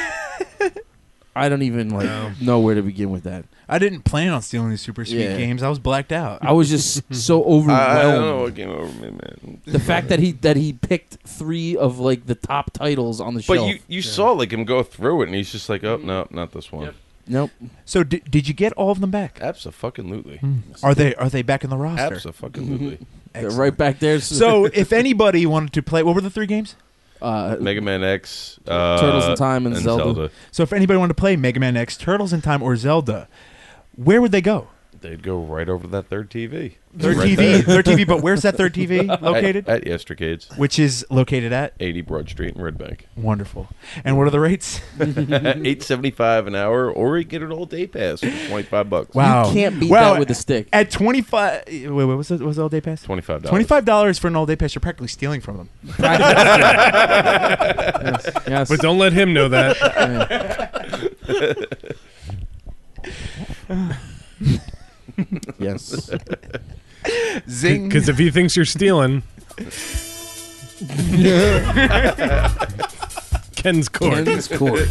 I don't even know where to begin with that. I didn't plan on stealing these Super Sweet games. I was blacked out. I was just so overwhelmed. I don't know what came over me, man. The fact that he picked 3 of like the top titles on the But shelf. you saw like him go through it, and he's just like, oh no, not this one. Nope. So did you get all of them back? Abso-fucking-lutely. Are they back in the roster? Abso-fucking-lutely. They're right back there. So if anybody wanted to play, what were the 3 games? Mega Man X, Turtles in Time, and Zelda. So if anybody wanted to play Mega Man X, Turtles in Time, or Zelda, where would they go? They'd go right over to that third TV. Third Right TV, there. third TV. But where's that third TV located? At Yestercade's. Which is located at 80 Broad Street in Red Bank. Wonderful. And what are the rates? $8.75 an hour, or you get an all-day pass for $25. Wow. You can't beat that with a stick. At 25. Wait, what's the all day pass? $25. $25 for an all day pass. You're practically stealing from them. Yes. But don't let him know that. Yes. Zing. Because if he thinks you're stealing, Ken's Court. Ken's Court.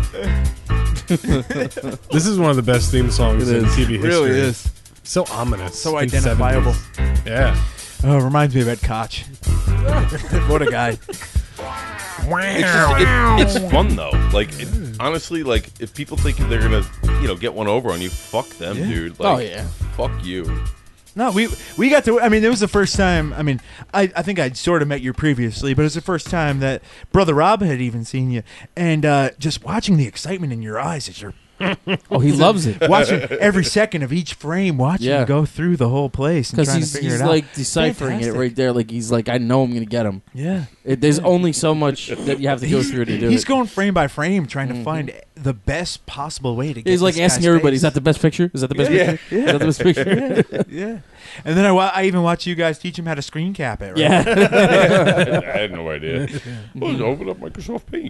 This is one of the best theme songs in TV history. It really is. So ominous. So in identifiable. 70s. Yeah. Oh, reminds me of Ed Koch. What a guy. It's fun though. Like honestly, like if people think they're gonna, get one over on you, fuck them, dude. Like, Oh, yeah. fuck you. No, we got to. I mean, it was the first time. I mean, I think I'd sort of met you previously, but it was the first time that Brother Rob had even seen you, and just watching the excitement in your eyes as you're. Oh, he loves it. Watching every second of each frame, watching you go through the whole place and Because trying to figure he's it out. like deciphering Fantastic. it right there. Like he's like, I know I'm going to get him. Yeah. There's only so much that you have to go through to do He's it. going frame by frame, trying to find the best possible way to get. He's like this asking guy's everybody, face. "Is that the best picture? Is that the best picture? Is that the best picture?" Yeah. And then I even watch you guys teach him how to screen cap it. Right? Yeah. I had no idea. Well, open up Microsoft Paint.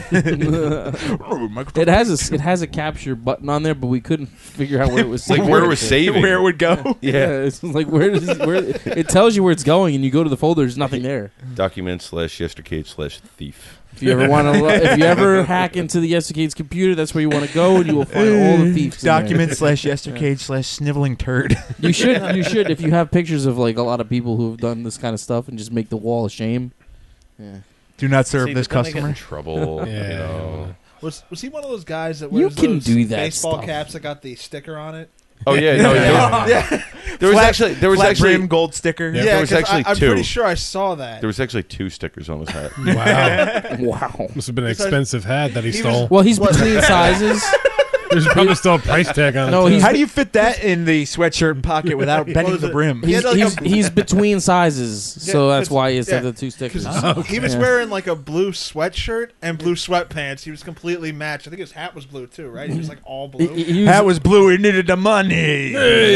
It has a capture button on there, but we couldn't figure out where it was. Like where it was saving. Where it would go. Yeah. It's like where it tells you where it's going, and you go to the folder. There's nothing there. Document/Yestercade/thief. If you ever want to, if you ever hack into the Yestercade's computer, that's where you want to go, and you will find all the thieves. Document/Yestercade/sniveling turd. You should if you have pictures of like a lot of people who have done this kind of stuff, and just make the wall of shame. Yeah. Do not serve See, this but then they get customer. in trouble. Yeah. Was he one of those guys that You wears can those do that baseball stuff. caps that got the sticker on it? Oh yeah, no, there was actually flat brim gold sticker. Yeah, there was 'cause actually I'm two. pretty sure I saw that. There was actually 2 stickers on his hat. Wow. Wow. Must have been an expensive hat that he stole. Well, he's between sizes. There's probably still a price tag on it. No, too. How do you fit that in the sweatshirt pocket without bending the brim? He's between sizes, so that's why he said the two stickers. He was wearing like a blue sweatshirt and blue sweatpants. He was completely matched. I think his hat was blue too, right? He was like all blue. Hat was blue. He needed the money.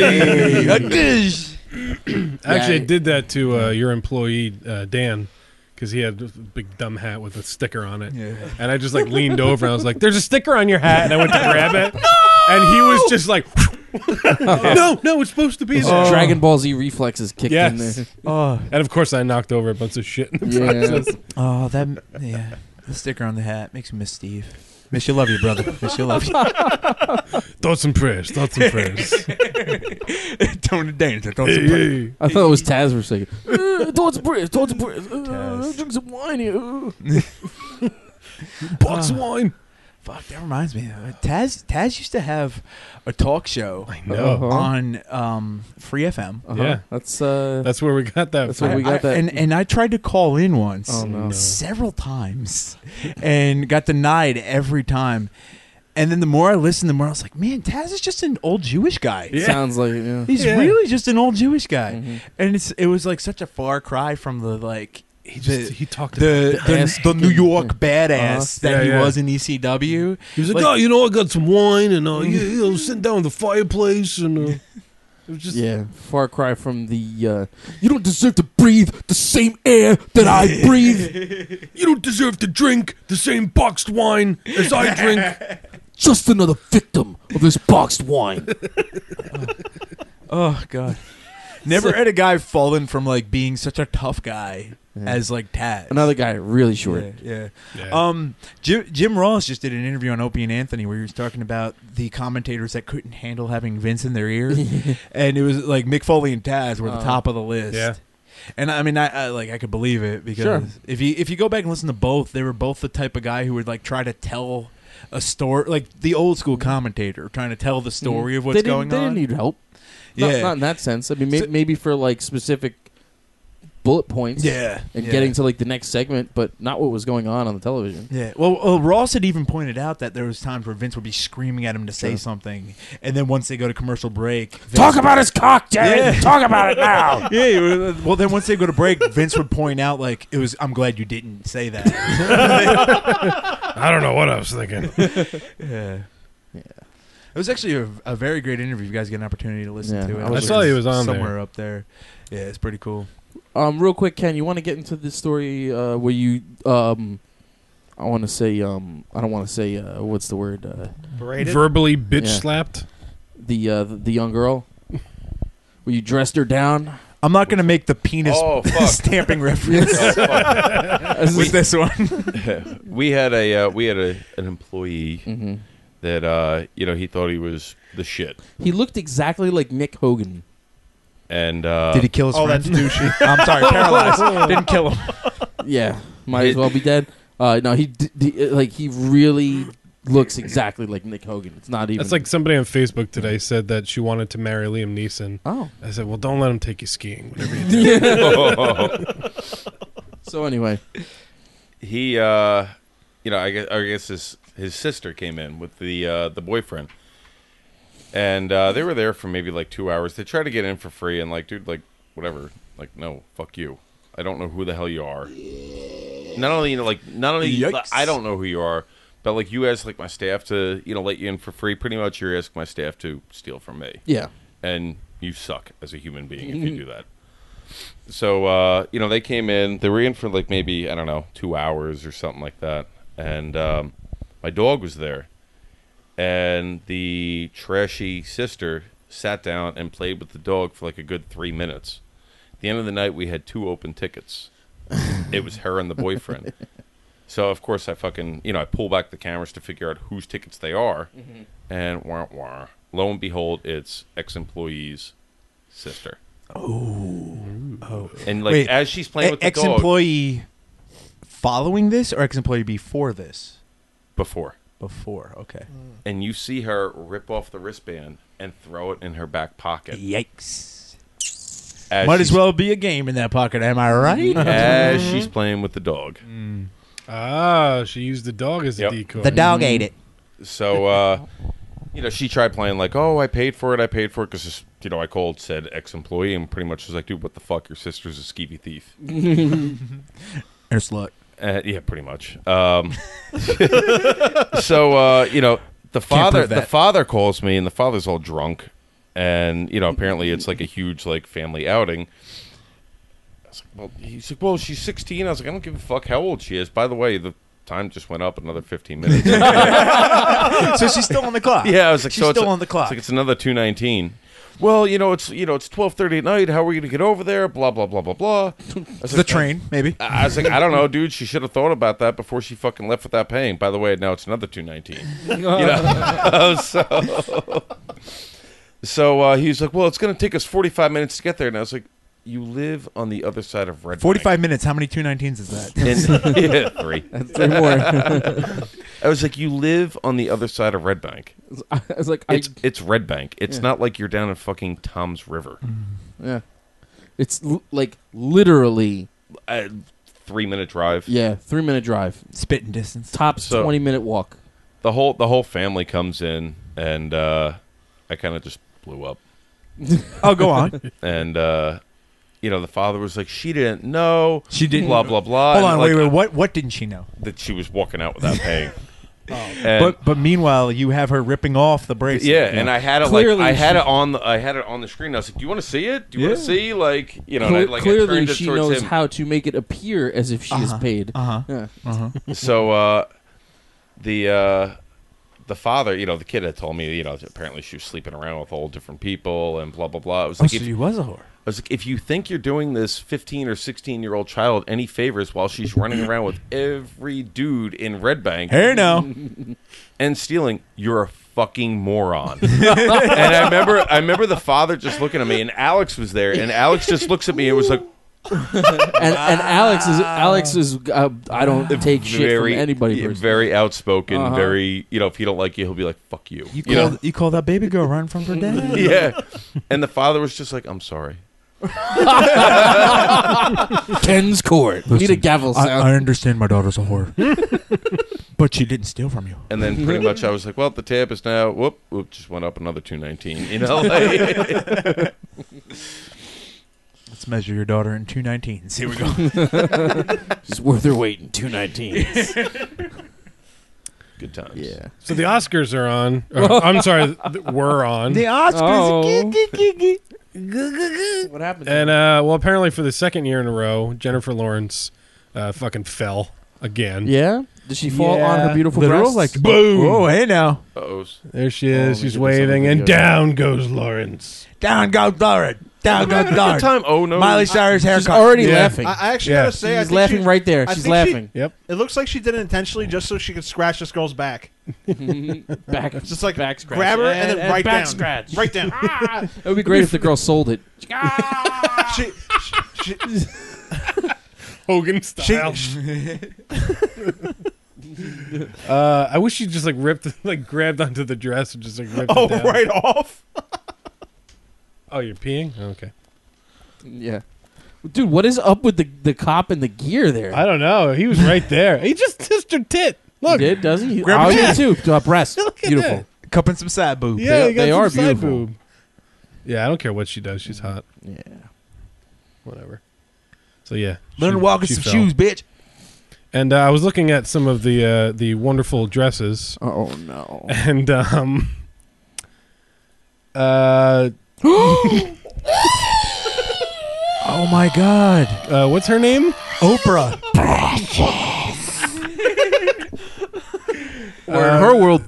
Actually, I did that to your employee, Dan, because he had a big dumb hat with a sticker on it. Yeah. And I just like leaned over and I was like, "There's a sticker on your hat," and I went to grab it, and he was just like, "No, it's supposed to be there." Dragon Ball Z reflexes kicked in there. And of course, I knocked over a bunch of shit in the process. Oh, the sticker on the hat makes me miss Steve. Miss you, love you, brother. Miss you, love you. Thoughts and prayers. Thoughts and prayers. Tony Danger. Thoughts and prayers. I thought it was Taz for a second. Thoughts and prayers. Thoughts and prayers. Drink some wine here. Box of wine. Fuck, that reminds me. Taz used to have a talk show on Free FM. Yeah, that's where we got that. That's where we got that. And I tried to call in once, several times, and got denied every time. And then the more I listened, the more I was like, man, Taz is just an old Jewish guy. Yeah. Sounds like it, yeah. He's really just an old Jewish guy. And it was like such a far cry from the like. He talked the New York badass that he was in ECW. He was like, "Oh, I got some wine and sitting down at the fireplace and it was just far cry from the you don't deserve to breathe the same air that I breathe. You don't deserve to drink the same boxed wine as I drink. Just another victim of this boxed wine." Oh God. Never had a guy fallen from like being such a tough guy as like Taz. Another guy really short. Yeah. Jim Ross just did an interview on Opie and Anthony where he was talking about the commentators that couldn't handle having Vince in their ear, and it was like Mick Foley and Taz were the top of the list. Yeah. And I mean, I could believe it because if you go back and listen to both, they were both the type of guy who would like try to tell a story, like the old school commentator trying to tell the story of what's going on. They didn't need help. Not in that sense. I mean, maybe for like specific bullet points. And getting to like the next segment, but not what was going on the television. Yeah. Well, Ross had even pointed out that there was times where Vince would be screaming at him to say something, and then once they go to commercial break, talk about his cock, Jared. Talk about it now. Yeah. Well, then once they go to break, Vince would point out like it was. I'm glad you didn't say that. I don't know what I was thinking. Yeah. It was actually a very great interview. If you guys get an opportunity to listen to it, I saw he was on somewhere up there. Yeah, it's pretty cool. Real quick, Ken, you want to get into this story where you, I want to say, I don't want to say, what's the word? Verbally bitch slapped the young girl. Where you dressed her down. I'm not going to make the penis stamping reference with this one. We had an employee that he thought he was the shit. He looked exactly like Nick Hogan. And did he kill his friend? That's douchey. I'm sorry, paralyzed. Didn't kill him. Yeah, might as well be dead. No, he really looks exactly like Nick Hogan. It's not even. That's like somebody on Facebook today said that she wanted to marry Liam Neeson. Oh, I said, well, don't let him take you skiing. Whatever you do. So anyway, he, I guess his sister came in with the boyfriend. And they were there for maybe like 2 hours. They tried to get in for free, and like, dude, like, whatever. Like, no, fuck you. I don't know who the hell you are. Not only I don't know who you are, but like you asked like my staff to let you in for free. Pretty much, you're asking my staff to steal from me. Yeah. And you suck as a human being if you do that. So they came in. They were in for like maybe 2 hours or something like that. And my dog was there. And the trashy sister sat down and played with the dog for like a good 3 minutes. At the end of the night, we had 2 open tickets. It was her and the boyfriend. So, of course, I fucking, I pull back the cameras to figure out whose tickets they are. And lo and behold, it's ex-employee's sister. Oh. And like, as she's playing with the dog. Ex-employee following this or ex-employee before this? Before, okay. And you see her rip off the wristband and throw it in her back pocket. Yikes. Might as well be a game in that pocket, am I right? As she's playing with the dog. Ah, she used the dog as a decoy. The dog ate it. So you know, she tried playing like, oh, I paid for it because, you know, I called said ex-employee and pretty much was like, dude, what the fuck? Your sister's a skeevy thief. Or slut. Yeah, pretty much. So, you know, the father calls me, and the father's all drunk, and you know, apparently it's like a huge like family outing. I was like, well, he's like, well, she's 16. I was like, I don't give a fuck how old she is. By the way, the time just went up another 15 minutes. So she's still on the clock. Yeah, I was like, she's so still on the clock. It's like it's another 2:19. Well, you know, it's 12:30 at night. How are we going to get over there? Blah blah blah blah blah. The train, maybe. I was like, I don't know, dude. She should have thought about that before she fucking left without paying. By the way, now it's another 2:19. You know, so he was like, well, it's going to take us 45 minutes to get there, and I was like, you live on the other side of Red 45 minutes. How many 219s is that? Yeah, 3. That's 3 more. I was like, you live on the other side of Red Bank. I was like, it's Red Bank. It's not like you're down in fucking Tom's River. Yeah, it's like literally a 3-minute drive. Yeah, 3-minute drive. Spitting distance. Tops 20-minute walk. The whole family comes in, and I kind of just blew up. Oh, go on. And you know, the father was like, she didn't know. She didn't. Blah blah blah. Hold and on, like, wait. What didn't she know? That she was walking out without paying. Oh. But meanwhile, you have her ripping off the bracelet. Yeah, and I had it Clearly like I had it on the screen. I was like, "Do you want to see it? Do you want to see like you know?" And I, like, clearly, I turned it she towards knows him. how to make it appear as if she is paid. Yeah. So the father, you know, the kid had told me, you know, apparently she was sleeping around with all different people and blah blah blah. It was like, so she was a whore. I was like, if you think you're doing this 15 or 16-year-old child any favors while she's running around with every dude in Red Bank, hey now, and stealing, you're a fucking moron. And I remember the father just looking at me, and Alex was there, and Alex just looks at me and was like, and Alex is I don't take shit from anybody. Very outspoken, very, you know, if he don't like you, he'll be like, fuck you. You call that baby girl running from her dad? Yeah. And the father was just like, I'm sorry. Ken's court. We need a gavel sound. I understand my daughter's a whore. But she didn't steal from you. And then pretty much I was like, well, the tab is now, whoop, just went up another 219. You know, like... Let's measure your daughter in 219s. Here we go. She's worth her weight in 219s. Good times. Yeah. So the Oscars are on. I'm sorry, were on. The Oscars. What happened? And well, apparently for the second year in a row, Jennifer Lawrence fucking fell again. Yeah. Did she fall on her beautiful literal, breasts? like boom. Oh, hey now. There she is. Oh, She's we did waving, some and video. down goes Lawrence. Down goes Lauren. Down goes Lauren. Good time. Oh no. Miley Cyrus haircut. She's already laughing. I actually gotta say, I She's think laughing she- right there. I She's think laughing. Yep. It looks like she did it intentionally just so she could scratch this girl's back. Back. It's just like back scratch. grab her and then right back down. scratch. Right down. It would be great if the girl sold it. she, Hogan style. I wish she just like ripped, like grabbed onto the dress and just like ripped it down. right off. Oh, you're peeing? Okay. Yeah. Dude, what is up with the cop and the gear there? I don't know. He was right there. He just kissed her tit. Look. He did, does he? Grab Oh, her you tit. too. Breast. Look at Beautiful. that. Cupping some side boob. Yeah, he got they some are side beautiful. boob. Yeah, I don't care what she does. She's hot. Yeah. Whatever. So yeah. Learn to walk in she some fell. shoes, bitch. And I was looking at some of the wonderful dresses. Oh no. And Oh my God. What's her name? Oprah. Or in her world,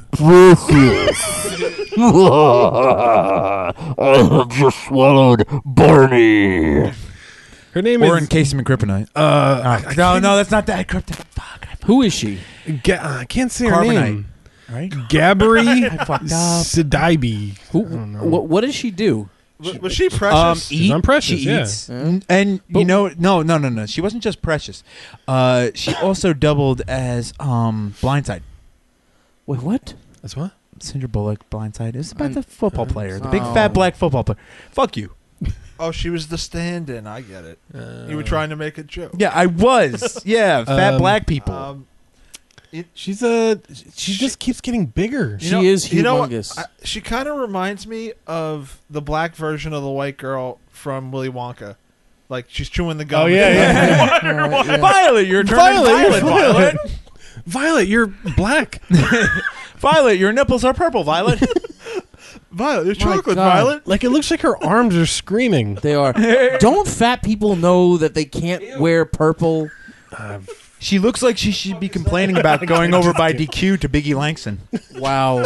I have just swallowed Barney. Her name Or is encased him in kryptonite. No, that's not that kryptonite. Fuck. who is she? I can't say her Carbonite. name. Right? Gabri fucked up. Sidibe. What does she do? Was she precious? She's on Precious, She yeah. eats. And you know, no. She wasn't just Precious. She also doubled as Blindside. Wait, what? That's what? Sandra Bullock, Blindside. It's about the football player, the Oh. big fat black football player. Fuck you. Oh, she was the stand-in. I get it. You were trying to make a joke. Yeah, I was. Yeah, fat black people. She just keeps getting bigger. She is humongous. She kind of reminds me of the black version of the white girl from Willy Wonka. Like she's chewing the gum. Oh yeah. Violet, you're turning Violet. Violet, you're black. Violet, your nipples are purple. Violet. Violet, there's My chocolate. God. Violet. Like it looks like her arms are screaming. They are. Don't fat people know that they can't wear purple? She looks like she should be complaining about going over by DQ to Biggie Langston. Wow.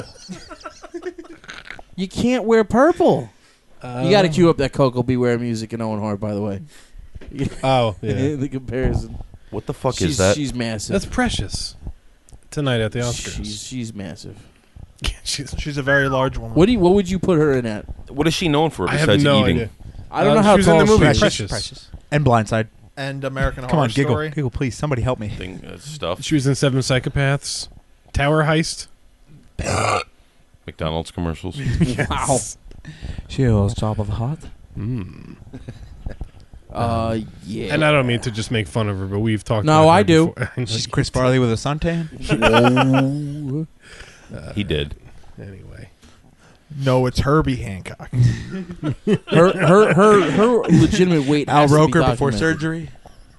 You can't wear purple. You got to cue up that Coco Beware music and Owen Hart, by the way. Oh, yeah. The comparison. What the fuck is that? She's massive. That's Precious. Tonight at the Oscars. She's massive. She's a very large woman. What would you put her in at? What is she known for I have besides no eating? idea. I don't know how she was in tall the movie she is. Precious. And Blindside. And American Come Horror on, giggle. Story. Giggle, please. Somebody help me. Stuff. She was in Seven Psychopaths, Tower Heist. McDonald's commercials. Wow. She was top of the heart. Yeah. And I don't mean to just make fun of her, but we've talked. No, about her I do. before. She's Chris Farley with a suntan. He did. Anyway, No, it's Herbie Hancock. her legitimate weight. Al has to be Roker before documented. surgery.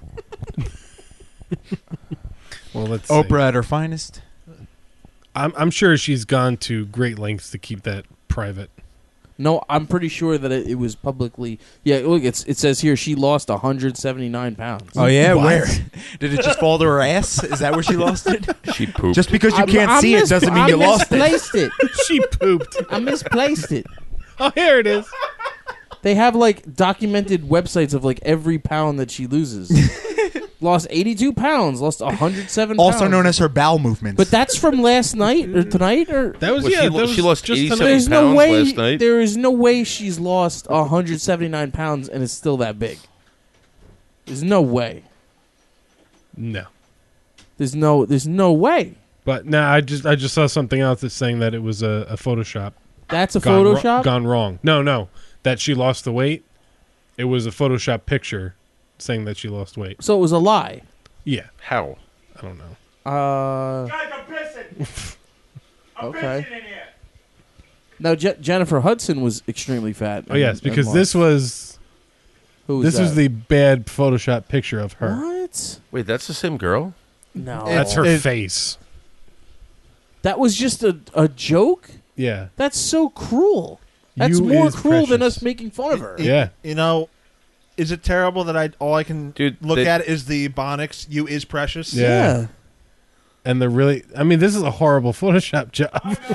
well, let's see. Oprah at her finest. I'm sure she's gone to great lengths to keep that private. No, I'm pretty sure that it was publicly. Yeah, look, it says here she lost 179 pounds. Oh yeah, What? where did it just fall to her ass? Is that where she lost it? She pooped. Just because you can't see it doesn't mean you lost it. I misplaced it. She pooped. I misplaced it. Oh, here it is. They have like documented websites of like every pound that she loses. Lost 82 pounds. Lost 107 pounds. Also known as her bowel movements. But that's from last night or tonight or That was Well, yeah. she- that was she lost just 87 tonight. there's no pounds way. last night. There is no way she's lost 179 pounds and it's still that big. There's no way. No, There's no way. but no, I just saw something else that's saying that it was a Photoshop. That's a gone Photoshop. gone wrong. No, that she lost the weight. It was a Photoshop picture saying that she lost weight. So it was a lie. Yeah, How? I don't know. Guys, I'm pissing. I'm Okay. pissing in here. Now Jennifer Hudson was extremely fat. Oh yes, and because lost. this was Who was this was that? the bad Photoshop picture of her. What? Wait, that's the same girl? No, That's her face. That was just a joke. Yeah, That's so cruel. That's You more is cruel than precious. us making fun of her. yeah. You know, is it terrible that all I can Dude, look they- at is the Bonix "You is precious"? Yeah. And the really, I mean, this is a horrible Photoshop job.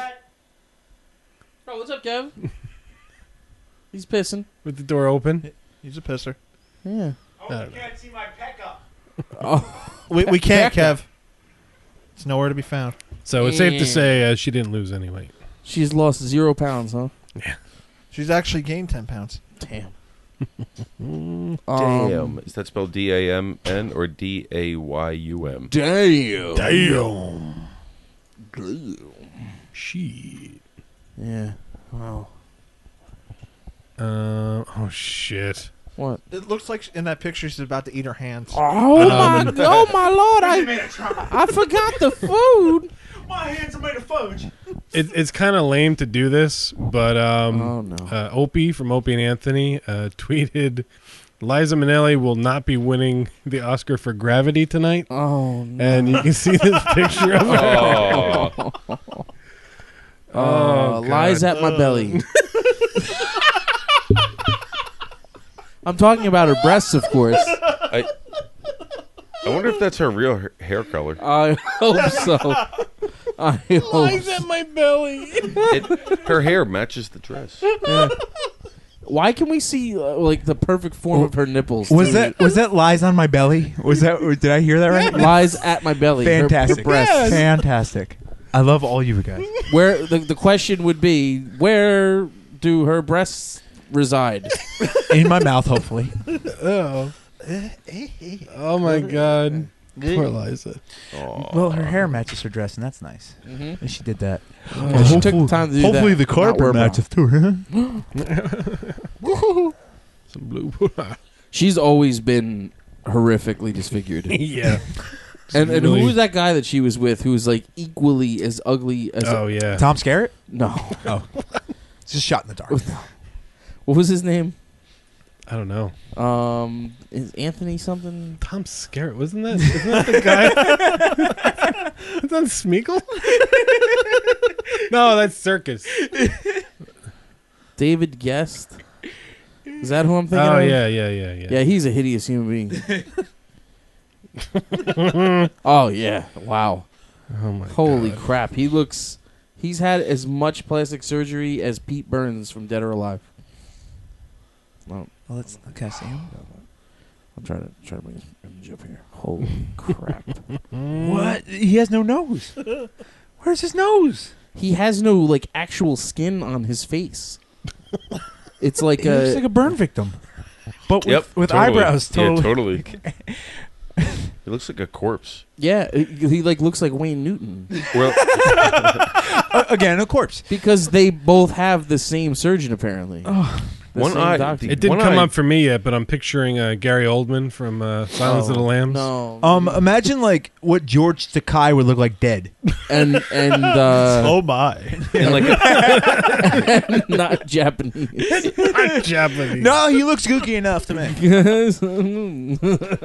Oh, what's up, Kev? He's pissing. With the door open. He's a pisser. Yeah. Oh, you can't see my pecker. We can't, Kev. It's nowhere to be found. So it's safe to say she didn't lose any weight. She's lost 0 pounds, huh? Yeah. She's actually gained 10 pounds. Damn. Damn. Is that spelled D-A-M-N or D-A-Y-U-M? Damn. Damn. Shit. Yeah. Wow. Oh shit. What? It looks like in that picture she's about to eat her hands. Oh my lord! I forgot the food. My hands are made of fudge. It's kind of lame to do this, but Oh, no. Opie from Opie and Anthony tweeted, Liza Minnelli will not be winning the Oscar for Gravity tonight. Oh no. And you can see this picture of her. Oh, lies God. at my belly. I'm talking about her breasts, of course. I wonder if that's her real hair color. I hope so. I hope. Lies at my belly. Her hair matches the dress. Yeah. Why can we see like the perfect form of her nipples? Was that lies on my belly? Was that? Did I hear that right? Lies at my belly? Fantastic. Her breasts. Yes. Fantastic. I love all you guys. Where the question would be, where do her breasts reside? In my mouth, hopefully. Oh. Oh my God. Poor Liza. Well, her hair matches her dress, and that's nice. Mhm. And she did that. Yeah, she took the time to do hopefully that. the carpet matches too. Some blue. She's always been horrifically disfigured. Yeah. And really- who was that guy that she was with who was like equally as ugly as? Oh yeah, Tom Skerritt? No. Oh, it's just shot in the dark. What was his name? I don't know. Is Anthony something? Tom Skerritt, isn't that the guy? Is that Smeagol? No, that's Circus. David Guest. Is that who I'm thinking Oh of? yeah. Yeah, he's a hideous human being. Oh yeah! Wow. Oh my Holy God. crap! He's had as much plastic surgery as Pete Burns from Dead or Alive. Oh, Well, can I see him? I'm trying to bring his image up here. Holy crap! What? He has no nose. Where's his nose? He has no like actual skin on his face. It's like He looks like a burn victim, but with totally. eyebrows. Totally. Yeah, totally. He looks like a corpse. yeah, he like looks like Wayne Newton. Well, Again, a corpse. Because they both have the same surgeon apparently. The one same eye. doctor. It didn't One come eye- up for me yet, but I'm picturing Gary Oldman from Silence of the Lambs. No. Imagine like what George Takei would look like dead. and Oh my! and like not Japanese. Not Japanese. No, he looks gooky enough to me.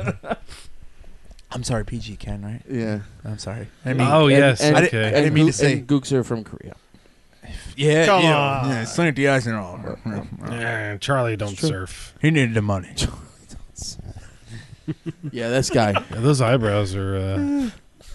I'm sorry, PG Ken, right? Yeah. I'm sorry. Oh yes. and- Okay. I didn't mean to say. And Gooks are from Korea. Yeah, Come yeah, on. yeah. Slant the eyes and all. Charlie don't true. surf. He needed the money. Yeah, this guy. Yeah, those eyebrows are.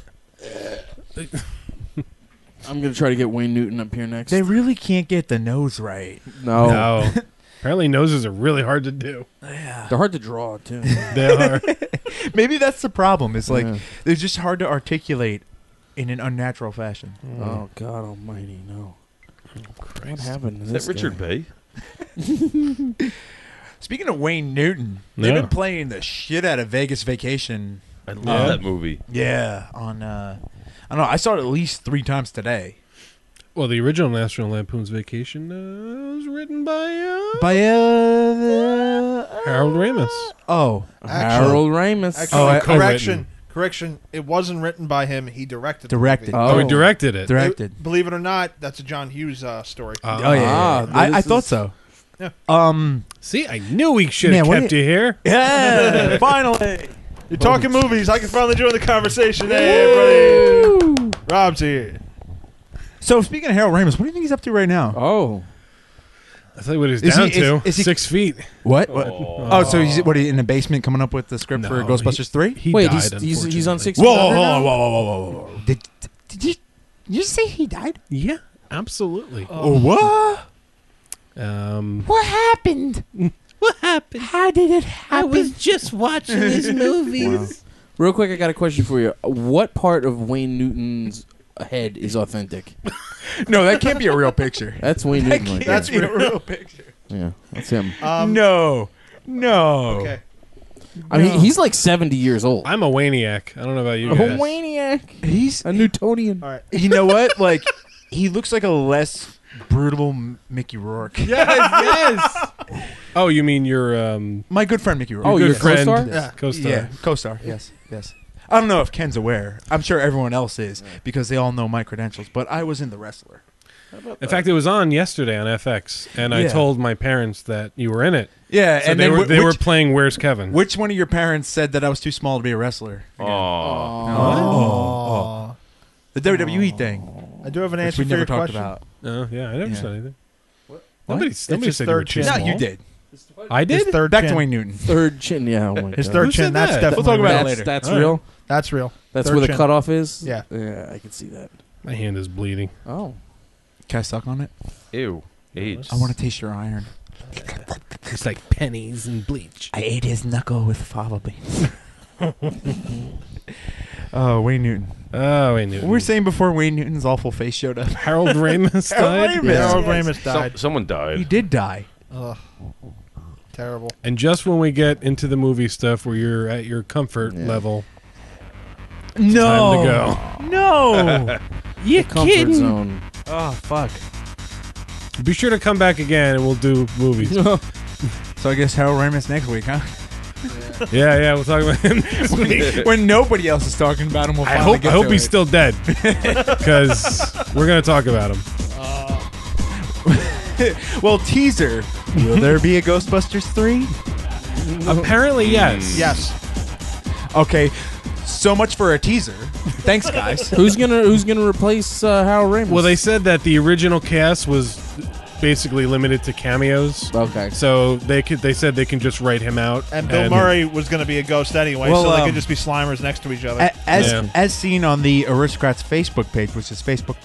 I'm gonna try to get Wayne Newton up here next. They really can't get the nose right. no, No. Apparently, noses are really hard to do. Yeah. they're hard to draw too. They are. Maybe that's the problem. It's like Yeah. they're just hard to articulate in an unnatural fashion. Oh God Almighty, no! What happened to is this that Richard guy? Bay? Speaking of Wayne Newton, they've Yeah. been playing the shit out of Vegas Vacation. I love Yeah. that movie. Yeah, on I don't know. I saw it at least 3 times today. Well, the original National Lampoon's Vacation was written by Harold Ramis. Oh, Harold Ramis. Actually, Oh, correction. It wasn't written by him. He directed. the Directed. movie. Oh, he Oh. directed it. directed. Believe it or not, that's a John Hughes story. Oh yeah, Ah, I this thought is- so. Yeah. See, I knew we should Man, have what kept do you here. Yeah, finally. You're talking movies. I can finally join the conversation. Hey, everybody. Rob's here. So speaking of Harold Ramis, what do you think he's up to right now? Oh, I'll tell you what he's Is down he- to. is he- 6 feet. What? Oh, so he's what? He in the basement coming up with the script for No, Ghostbusters 3? He wait, died, he's on unfortunately. 6. Whoa. Did you say he died? Yeah, absolutely. Oh, what? What happened? What happened? How did it happen? I was just watching these movies. Real quick, I got a question for you. What part of Wayne Newton's head is authentic? No, that can't be a real picture. That's Wayne Newton. Right That's That's a real. real picture. there. Yeah, that's him. No. Okay. I mean, he's like 70 years old. I'm a Waniac. I don't know about you A guys. Waniac. He's A Newtonian. All right. You know what? Like he looks like a less brutal Mickey Rourke. Yes. Oh, you mean your My good friend Mickey Rourke. Oh, good your friend, co-star? Yeah. co-star. Yeah, co-star. Yes. I don't know if Ken's aware. I'm sure everyone else is because they all know my credentials. But I was in The Wrestler. In fact, it was on yesterday on FX, and I Yeah. told my parents that you were in it. Yeah, So and they then were they were which, playing Where's Kevin? which one of your parents said that I was too small to be a wrestler? Oh, Oh. The WWE thing, I do have an which answer we for never your talked question. about. Yeah, I never Yeah. said anything. What? Nobody It's said his you were third too chin. No, small. you did. I did. His third Back chin. to Wayne Newton. Third chin. Yeah. Oh my His God. third Who chin. said That's that? definitely. We'll talk about it real. later. That's All right. real. That's real. That's Third where the chin. cutoff is. Yeah. Yeah, I can see that. My hand is bleeding. Oh. Can I suck on it? ew. AIDS. I want to taste your iron. It's like pennies and bleach. I ate his knuckle with fava beans. Oh, Wayne Newton. Oh, wait, Newton. We were saying before Wayne Newton's awful face showed up. Harold Ramis died. Ramis. Yeah. Harold Yes. Ramis died. Someone died. He did die. Ugh. Terrible. And just when we get into the movie stuff where you're at your comfort Yeah. level, No. time to No. you Comfort zone. Oh, fuck. Be sure to come back again and we'll do movies. So I guess Harold Ramis next week, huh? Yeah, we'll talk about him next week. When nobody else is talking about him, we'll I finally get hope to he's it. still dead, because we're gonna talk about him. Well, teaser. Will there be a Ghostbusters 3? Apparently, yes. Yes. Okay, so much for a teaser. Thanks, guys. Who's gonna replace Harold Ramis? Well, they said that the original cast was basically limited to cameos. Okay. So they said they can just write him out. And Bill Murray was going to be a ghost anyway, Well, so they could just be Slimers next to each other. As seen on the Aristocrats Facebook page, which is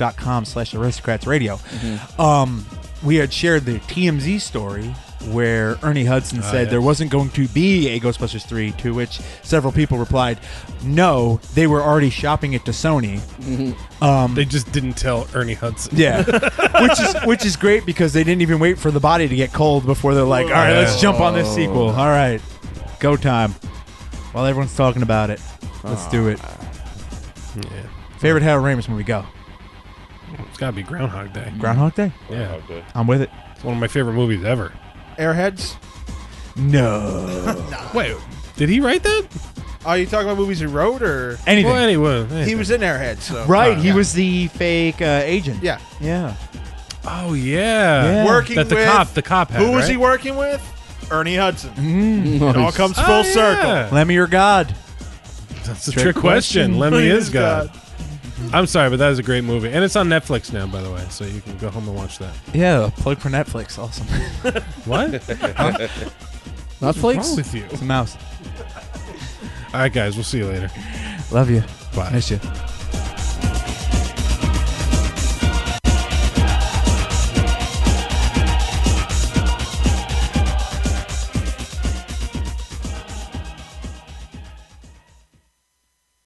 facebook.com/aristocratsradio, we had shared the TMZ story where Ernie Hudson said yes. there wasn't going to be a Ghostbusters 3, to which several people replied, no, they were already shopping it to Sony. They just didn't tell Ernie Hudson. Yeah, which is great because they didn't even wait for the body to get cold before they're like, all right, let's jump on this sequel. All right, go time. While everyone's talking about it, let's do it. Yeah. Favorite Harold Ramis movie? Go. It's gotta be Groundhog Day. Groundhog Day? Yeah. Okay. I'm with it. It's one of my favorite movies ever. Airheads? No. Wait, did he write that? Are you talking about movies he wrote or Anything. Well, anyway. he was in Airheads? So. Right, he Yeah. was the fake agent. Yeah. Yeah. Oh yeah. Working that the with cop had. Who was right? he working with? Ernie Hudson. Mm. It all comes full circle. Yeah. Lemmy or God? That's a trick question. Lemmy is God. I'm sorry, but that is a great movie, and it's on Netflix now, by the way, so you can go home and watch that. Yeah, plug for Netflix. Awesome. What? Netflix? What's wrong with you? It's a mouse. All right, guys, we'll see you later. Love you. Bye. Miss you.